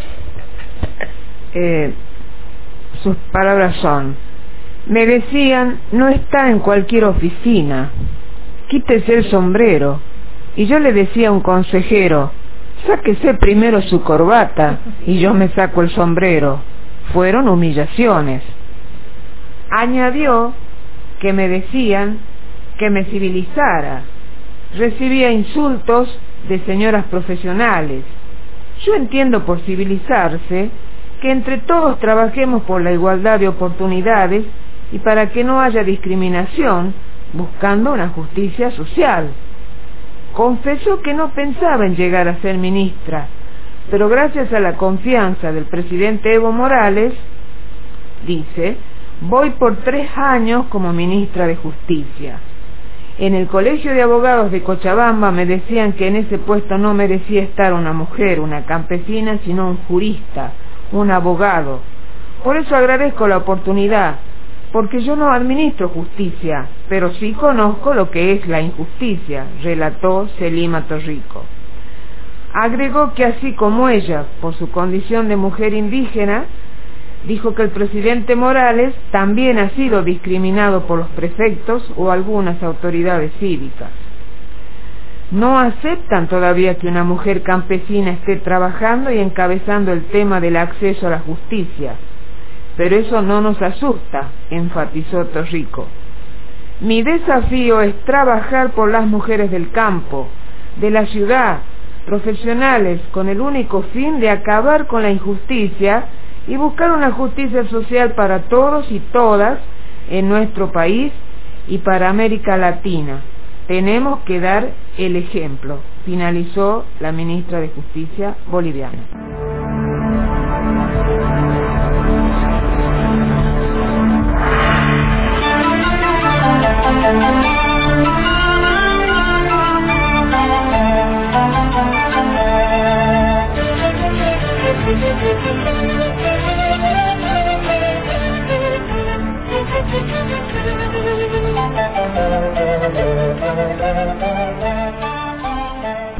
Sus palabras son: me decían, no está en cualquier oficina, quítese el sombrero. Y yo le decía a un consejero, sáquese primero su corbata y yo me saco el sombrero. Fueron humillaciones. Añadió que me decían que me civilizara. Recibía insultos de señoras profesionales. Yo entiendo por civilizarse que entre todos trabajemos por la igualdad de oportunidades y para que no haya discriminación, buscando una justicia social. Confesó que no pensaba en llegar a ser ministra, pero gracias a la confianza del presidente Evo Morales, dice, voy por 3 años como ministra de Justicia. En el Colegio de Abogados de Cochabamba me decían que en ese puesto no merecía estar una mujer, una campesina, sino un jurista, un abogado. Por eso agradezco la oportunidad, porque yo no administro justicia, pero sí conozco lo que es la injusticia, relató Celina Torrico. Agregó que así como ella, por su condición de mujer indígena, dijo que el presidente Morales también ha sido discriminado por los prefectos o algunas autoridades cívicas. No aceptan todavía que una mujer campesina esté trabajando y encabezando el tema del acceso a la justicia. Pero eso no nos asusta, enfatizó Torrico. Mi desafío es trabajar por las mujeres del campo, de la ciudad, profesionales, con el único fin de acabar con la injusticia y buscar una justicia social para todos y todas en nuestro país y para América Latina. Tenemos que dar el ejemplo, finalizó la ministra de Justicia boliviana.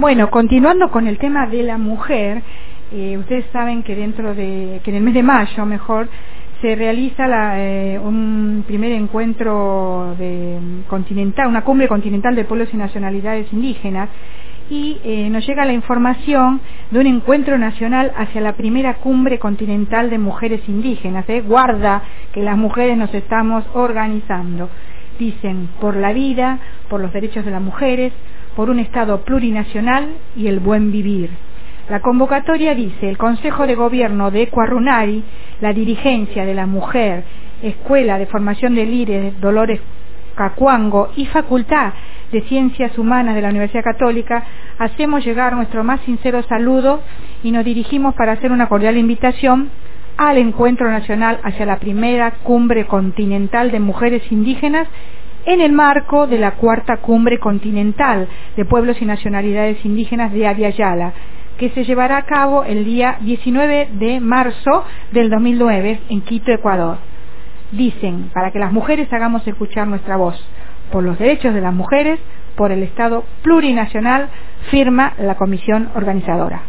Bueno, continuando con el tema de la mujer, ustedes saben que que en el mes de mayo, se realiza un primer encuentro continental, una cumbre continental de pueblos y nacionalidades indígenas, y nos llega la información de un encuentro nacional hacia la primera cumbre continental de mujeres indígenas. Guarda que las mujeres nos estamos organizando. Dicen, por la vida, por los derechos de las mujeres, por un Estado plurinacional y el buen vivir. La convocatoria dice: el Consejo de Gobierno de Ecuarunari, la dirigencia de la mujer, Escuela de Formación de Líderes Dolores Cacuango y Facultad de Ciencias Humanas de la Universidad Católica, hacemos llegar nuestro más sincero saludo y nos dirigimos para hacer una cordial invitación al Encuentro Nacional hacia la primera Cumbre Continental de Mujeres Indígenas en el marco de la Cuarta Cumbre Continental de Pueblos y Nacionalidades Indígenas de Abya Yala, que se llevará a cabo el día 19 de marzo del 2009 en Quito, Ecuador. Dicen, para que las mujeres hagamos escuchar nuestra voz, por los derechos de las mujeres, por el Estado plurinacional, firma la comisión organizadora.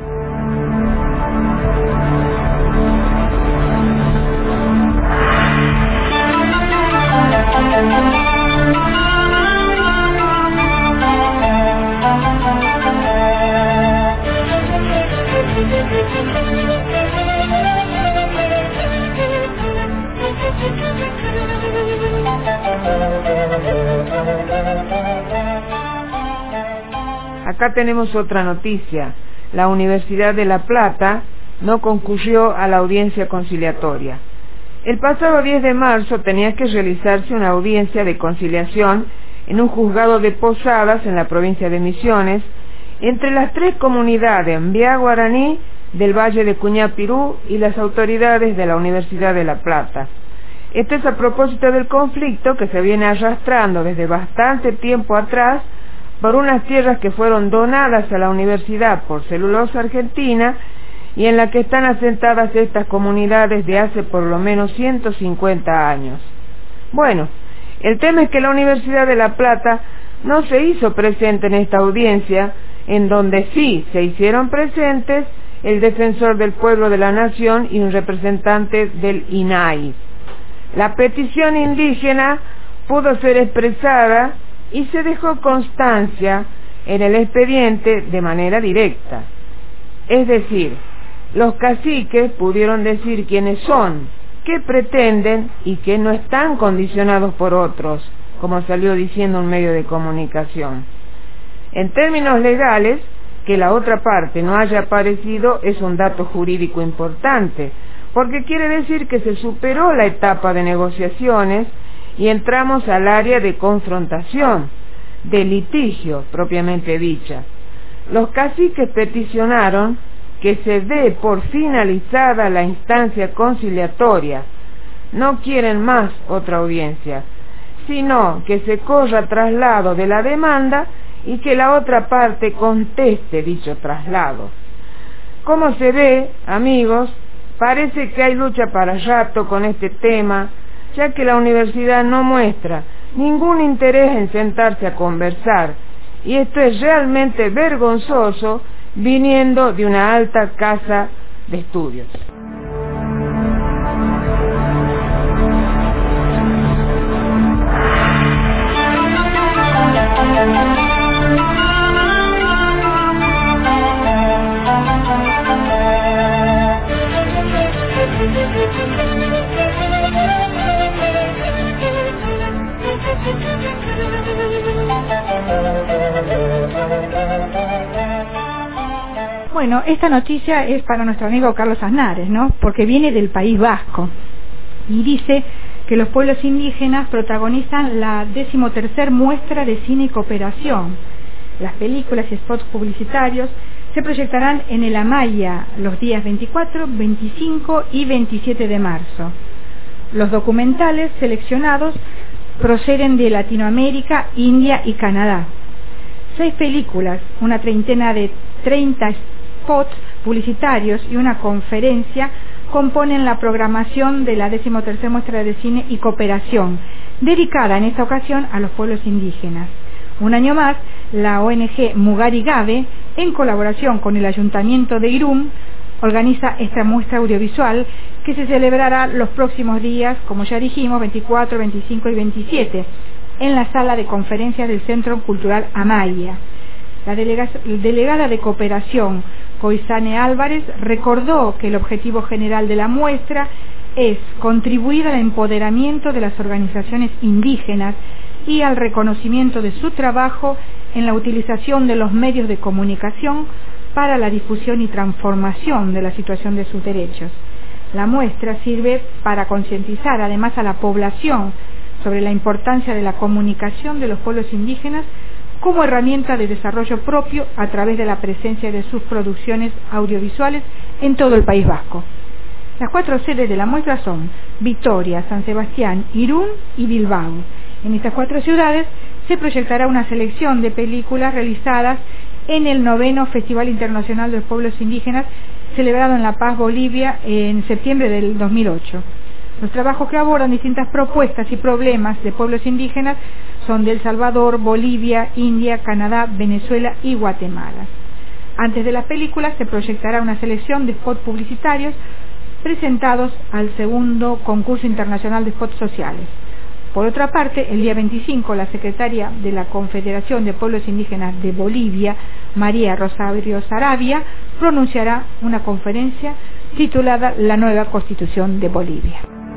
Acá tenemos otra noticia. La Universidad de La Plata no concurrió a la audiencia conciliatoria. El pasado 10 de marzo tenía que realizarse una audiencia de conciliación en un juzgado de Posadas en la provincia de Misiones entre las tres comunidades Mbia Guaraní del Valle de Cuñapirú y las autoridades de la Universidad de La Plata. Esto es a propósito del conflicto que se viene arrastrando desde bastante tiempo atrás por unas tierras que fueron donadas a la universidad por Celulosa Argentina y en la que están asentadas estas comunidades de hace por lo menos 150 años. Bueno, el tema es que la Universidad de La Plata no se hizo presente en esta audiencia, en donde sí se hicieron presentes el defensor del pueblo de la nación y un representante del INAI. La petición indígena pudo ser expresada y se dejó constancia en el expediente de manera directa. Es decir, los caciques pudieron decir quiénes son, qué pretenden y que no están condicionados por otros, como salió diciendo un medio de comunicación. En términos legales, que la otra parte no haya aparecido es un dato jurídico importante, porque quiere decir que se superó la etapa de negociaciones y entramos al área de confrontación, de litigio propiamente dicha. Los caciques peticionaron que se dé por finalizada la instancia conciliatoria. No quieren más otra audiencia, sino que se corra traslado de la demanda y que la otra parte conteste dicho traslado. Como se ve, amigos, parece que hay lucha para rato con este tema, ya que la universidad no muestra ningún interés en sentarse a conversar, y esto es realmente vergonzoso viniendo de una alta casa de estudios. Bueno, esta noticia es para nuestro amigo Carlos Aznares, ¿no? Porque viene del País Vasco y dice que los pueblos indígenas protagonizan la 13ª muestra de cine y cooperación. Las películas y spots publicitarios se proyectarán en el Amaya los días 24, 25 y 27 de marzo. Los documentales seleccionados proceden de Latinoamérica, India y Canadá. 6 películas, una treintena de 30 spots publicitarios y una conferencia componen la programación de la 13ª muestra de cine y cooperación, dedicada en esta ocasión a los pueblos indígenas. Un año más la ONG Mugarigave, en colaboración con el Ayuntamiento de Irún, organiza esta muestra audiovisual que se celebrará los próximos días, como ya dijimos, 24, 25 y 27, en la sala de conferencias del Centro Cultural Amaya. La delegada de Cooperación, Coizane Álvarez, recordó que el objetivo general de la muestra es contribuir al empoderamiento de las organizaciones indígenas y al reconocimiento de su trabajo en la utilización de los medios de comunicación para la difusión y transformación de la situación de sus derechos. La muestra sirve para concientizar además a la población sobre la importancia de la comunicación de los pueblos indígenas como herramienta de desarrollo propio a través de la presencia de sus producciones audiovisuales en todo el País Vasco. Las 4 sedes de la muestra son Vitoria, San Sebastián, Irún y Bilbao. En estas 4 ciudades se proyectará una selección de películas realizadas en el 9º Festival Internacional de los Pueblos Indígenas, celebrado en La Paz, Bolivia, en septiembre del 2008. Los trabajos que abordan distintas propuestas y problemas de pueblos indígenas son de El Salvador, Bolivia, India, Canadá, Venezuela y Guatemala. Antes de las películas se proyectará una selección de spots publicitarios presentados al 2º Concurso Internacional de Spots Sociales. Por otra parte, el día 25, la secretaria de la Confederación de Pueblos Indígenas de Bolivia, María Rosario Saravia, pronunciará una conferencia titulada La Nueva Constitución de Bolivia.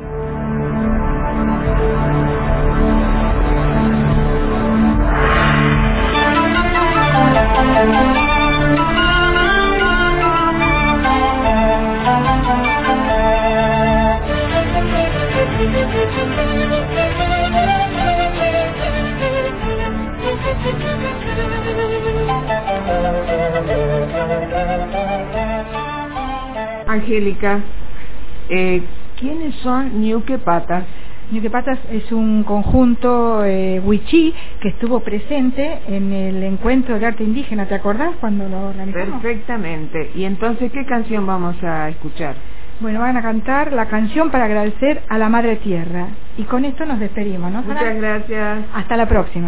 Angélica, ¿quiénes son Ñuque Patas? Ñuque Patas es un conjunto wichí que estuvo presente en el encuentro de arte indígena, ¿te acordás cuando lo organizamos? Perfectamente. ¿Y entonces qué canción vamos a escuchar? Bueno, van a cantar la canción para agradecer a la Madre Tierra. Y con esto nos despedimos, ¿no? Muchas gracias. Hasta la próxima.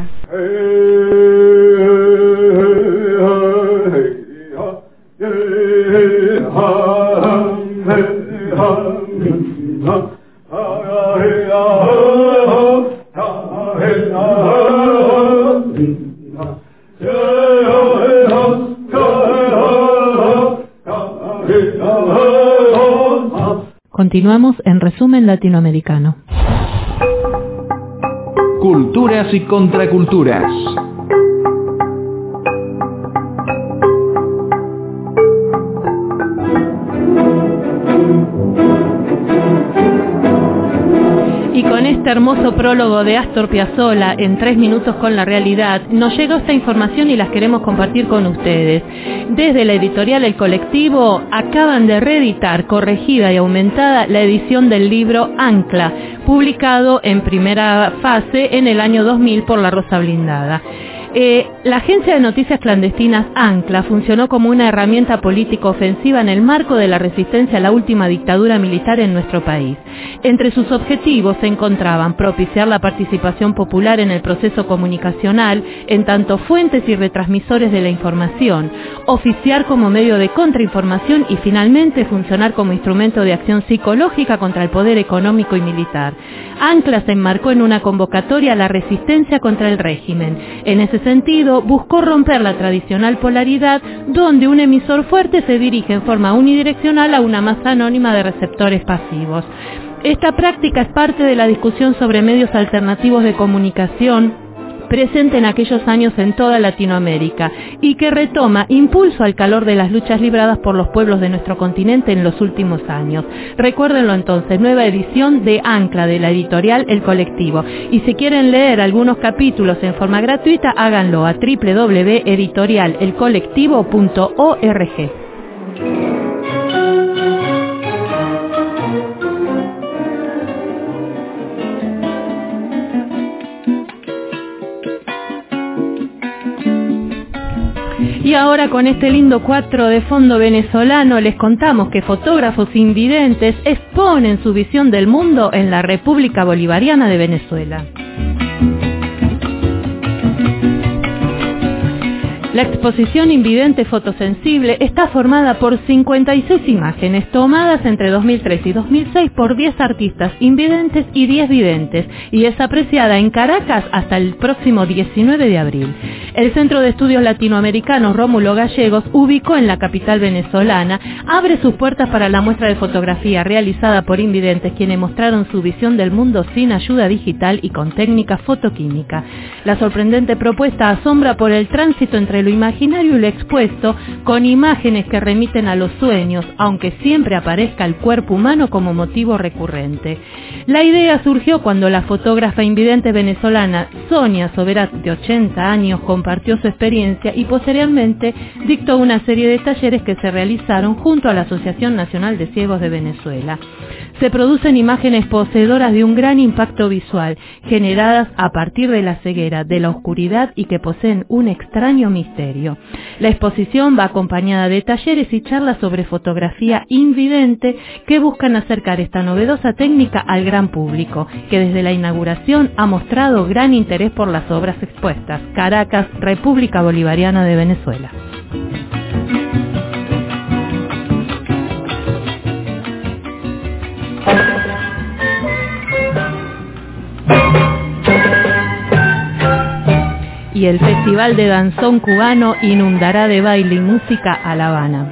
Continuamos en Resumen Latinoamericano. Culturas y contraculturas. Y con este hermoso prólogo de Astor Piazzolla en 3 minutos con la realidad, nos llegó esta información y las queremos compartir con ustedes. Desde la editorial El Colectivo acaban de reeditar, corregida y aumentada, la edición del libro Ancla, publicado en primera fase en el año 2000 por La Rosa Blindada. La agencia de noticias clandestinas Ancla funcionó como una herramienta política ofensiva en el marco de la resistencia a la última dictadura militar en nuestro país. Entre sus objetivos se encontraban propiciar la participación popular en el proceso comunicacional, en tanto fuentes y retransmisores de la información, oficiar como medio de contrainformación y finalmente funcionar como instrumento de acción psicológica contra el poder económico y militar. Ancla se enmarcó en una convocatoria a la resistencia contra el régimen. En ese sentido, buscó romper la tradicional polaridad donde un emisor fuerte se dirige en forma unidireccional a una masa anónima de receptores pasivos. Esta práctica es parte de la discusión sobre medios alternativos de comunicación presente en aquellos años en toda Latinoamérica y que retoma impulso al calor de las luchas libradas por los pueblos de nuestro continente en los últimos años. Recuérdenlo entonces, nueva edición de Ancla de la editorial El Colectivo. Y si quieren leer algunos capítulos en forma gratuita, háganlo a www.editorialelcolectivo.org. Y ahora con este lindo cuadro de fondo venezolano les contamos que fotógrafos invidentes exponen su visión del mundo en la República Bolivariana de Venezuela. La exposición Invidente Fotosensible está formada por 56 imágenes tomadas entre 2003 y 2006 por 10 artistas invidentes y 10 videntes y es apreciada en Caracas hasta el próximo 19 de abril. El Centro de Estudios Latinoamericanos Rómulo Gallegos, ubicado en la capital venezolana, abre sus puertas para la muestra de fotografía realizada por invidentes quienes mostraron su visión del mundo sin ayuda digital y con técnica fotoquímica. La sorprendente propuesta asombra por el tránsito entre lo imaginario y lo expuesto, con imágenes que remiten a los sueños, aunque siempre aparezca el cuerpo humano como motivo recurrente. La idea surgió cuando la fotógrafa invidente venezolana Sonia Soberat, de 80 años, compartió su experiencia y posteriormente dictó una serie de talleres que se realizaron junto a la Asociación Nacional de Ciegos de Venezuela. Se producen imágenes poseedoras de un gran impacto visual, generadas a partir de la ceguera, de la oscuridad y que poseen un extraño misterio. La exposición va acompañada de talleres y charlas sobre fotografía invidente que buscan acercar esta novedosa técnica al gran público, que desde la inauguración ha mostrado gran interés por las obras expuestas. Caracas, República Bolivariana de Venezuela. Y el Festival de Danzón Cubano inundará de baile y música a La Habana.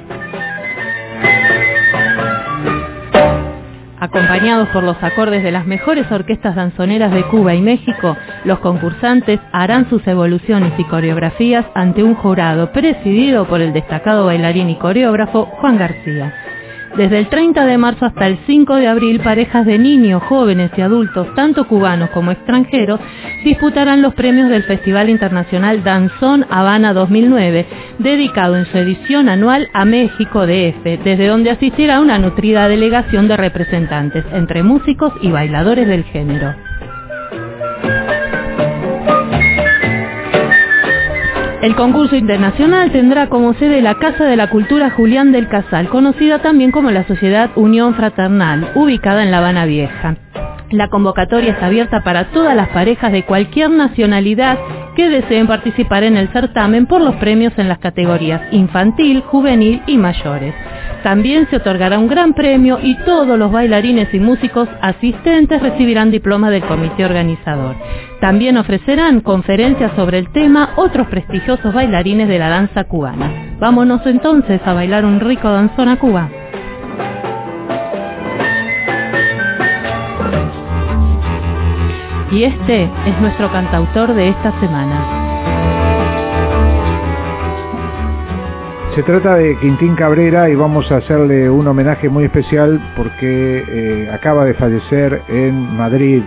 Acompañados por los acordes de las mejores orquestas danzoneras de Cuba y México, los concursantes harán sus evoluciones y coreografías ante un jurado presidido por el destacado bailarín y coreógrafo Juan García. Desde el 30 de marzo hasta el 5 de abril, parejas de niños, jóvenes y adultos, tanto cubanos como extranjeros, disputarán los premios del Festival Internacional Danzón Habana 2009, dedicado en su edición anual a México DF, desde donde asistirá una nutrida delegación de representantes, entre músicos y bailadores del género. El concurso internacional tendrá como sede la Casa de la Cultura Julián del Casal, conocida también como la Sociedad Unión Fraternal, ubicada en La Habana Vieja. La convocatoria está abierta para todas las parejas de cualquier nacionalidad que deseen participar en el certamen por los premios en las categorías infantil, juvenil y mayores. También se otorgará un gran premio y todos los bailarines y músicos asistentes recibirán diploma del comité organizador. También ofrecerán conferencias sobre el tema otros prestigiosos bailarines de la danza cubana. Vámonos entonces a bailar un rico danzón a Cuba. Y este es nuestro cantautor de esta semana. Se trata de Quintín Cabrera y vamos a hacerle un homenaje muy especial porque acaba de fallecer en Madrid.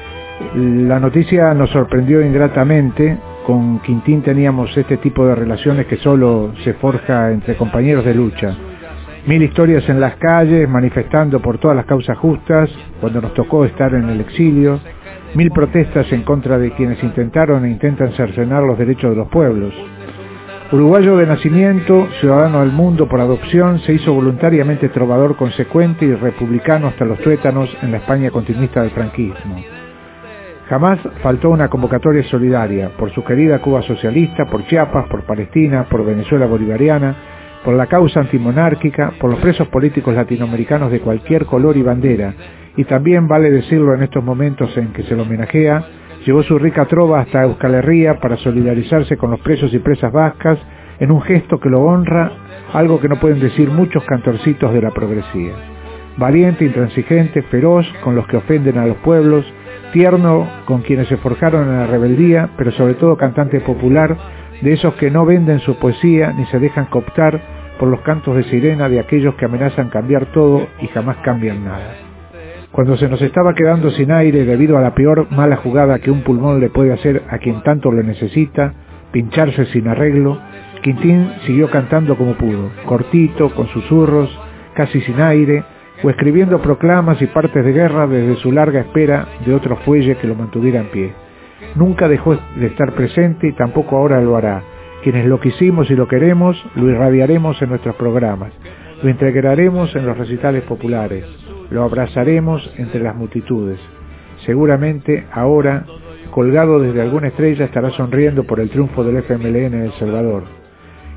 La noticia nos sorprendió ingratamente. Con Quintín teníamos este tipo de relaciones que solo se forja entre compañeros de lucha. 1000 historias en las calles, manifestando por todas las causas justas, cuando nos tocó estar en el exilio. 1000 protestas en contra de quienes intentaron e intentan cercenar los derechos de los pueblos. Uruguayo de nacimiento, ciudadano del mundo por adopción, se hizo voluntariamente trovador consecuente y republicano hasta los tuétanos en la España continuista del franquismo. Jamás faltó una convocatoria solidaria por su querida Cuba socialista, por Chiapas, por Palestina, por Venezuela bolivariana, por la causa antimonárquica, por los presos políticos latinoamericanos de cualquier color y bandera, y también vale decirlo en estos momentos en que se lo homenajea, llevó su rica trova hasta Euskal Herria para solidarizarse con los presos y presas vascas en un gesto que lo honra, algo que no pueden decir muchos cantorcitos de la progresía. Valiente, intransigente, feroz con los que ofenden a los pueblos, tierno con quienes se forjaron en la rebeldía, pero sobre todo cantante popular, de esos que no venden su poesía ni se dejan cooptar por los cantos de sirena de aquellos que amenazan cambiar todo y jamás cambian nada. Cuando se nos estaba quedando sin aire debido a la peor mala jugada que un pulmón le puede hacer a quien tanto lo necesita, pincharse sin arreglo, Quintín siguió cantando como pudo, cortito, con susurros, casi sin aire, o escribiendo proclamas y partes de guerra desde su larga espera de otro fuelle que lo mantuviera en pie. Nunca dejó de estar presente y tampoco ahora lo hará. Quienes lo quisimos y lo queremos, lo irradiaremos en nuestros programas, lo integraremos en los recitales populares, lo abrazaremos entre las multitudes. Seguramente ahora, colgado desde alguna estrella, estará sonriendo por el triunfo del FMLN en El Salvador.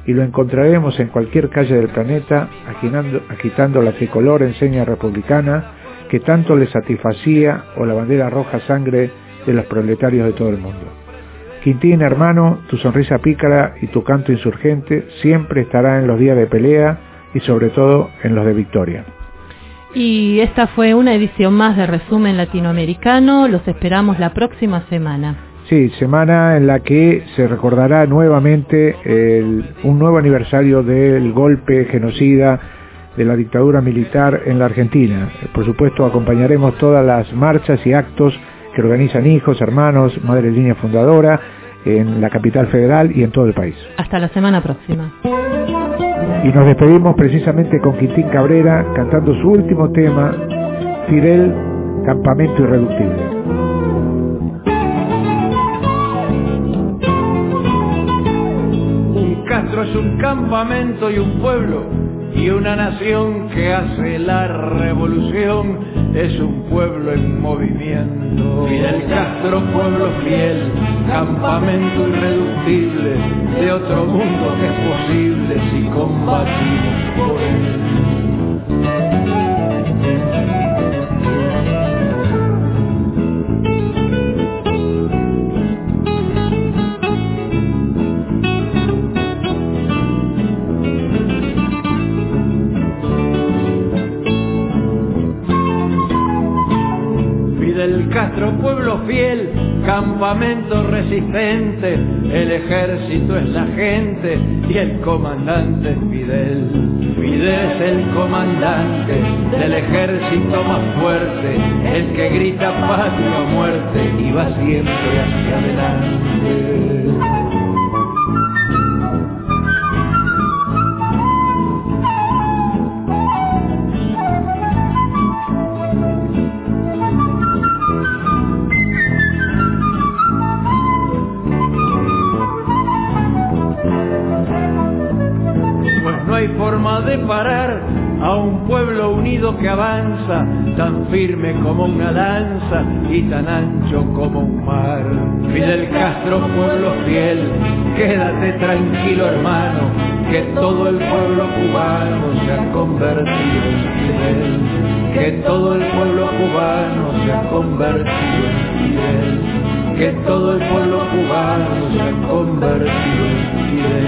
y lo encontraremos en cualquier calle del planeta agitando la tricolor en seña republicana que tanto le satisfacía, o la bandera roja sangre de los proletarios de todo el mundo. Quintín, hermano, tu sonrisa pícara y tu canto insurgente siempre estará en los días de pelea y sobre todo en los de victoria. Y esta fue una edición más de Resumen Latinoamericano. Los esperamos la próxima semana. Sí, semana en la que se recordará nuevamente un nuevo aniversario del golpe genocida de la dictadura militar en la Argentina. Por supuesto, acompañaremos todas las marchas y actos que organizan hijos, hermanos, Madre Línea Fundadora, en la capital federal y en todo el país. Hasta la semana próxima. Y nos despedimos precisamente con Quintín Cabrera cantando su último tema, Fidel, Campamento Irreductible. Un Castro es un campamento y un pueblo y una nación que hace la revolución, es un pueblo en movimiento. Fidel Castro, pueblo fiel, campamento irreductible, de otro mundo que es posible si combatimos por él. Fidel Castro, pueblo fiel, campamento resistente, el ejército es la gente y el comandante es Fidel. Fidel es el comandante del ejército más fuerte, el que grita patria o muerte y va siempre hacia adelante. No hay forma de parar a un pueblo unido que avanza, tan firme como una lanza y tan ancho como un mar. Fidel Castro, pueblo fiel, quédate tranquilo, hermano, que todo el pueblo cubano se ha convertido en Fidel, que todo el pueblo cubano se ha convertido en Fidel, que todo el pueblo cubano se ha convertido en Fidel.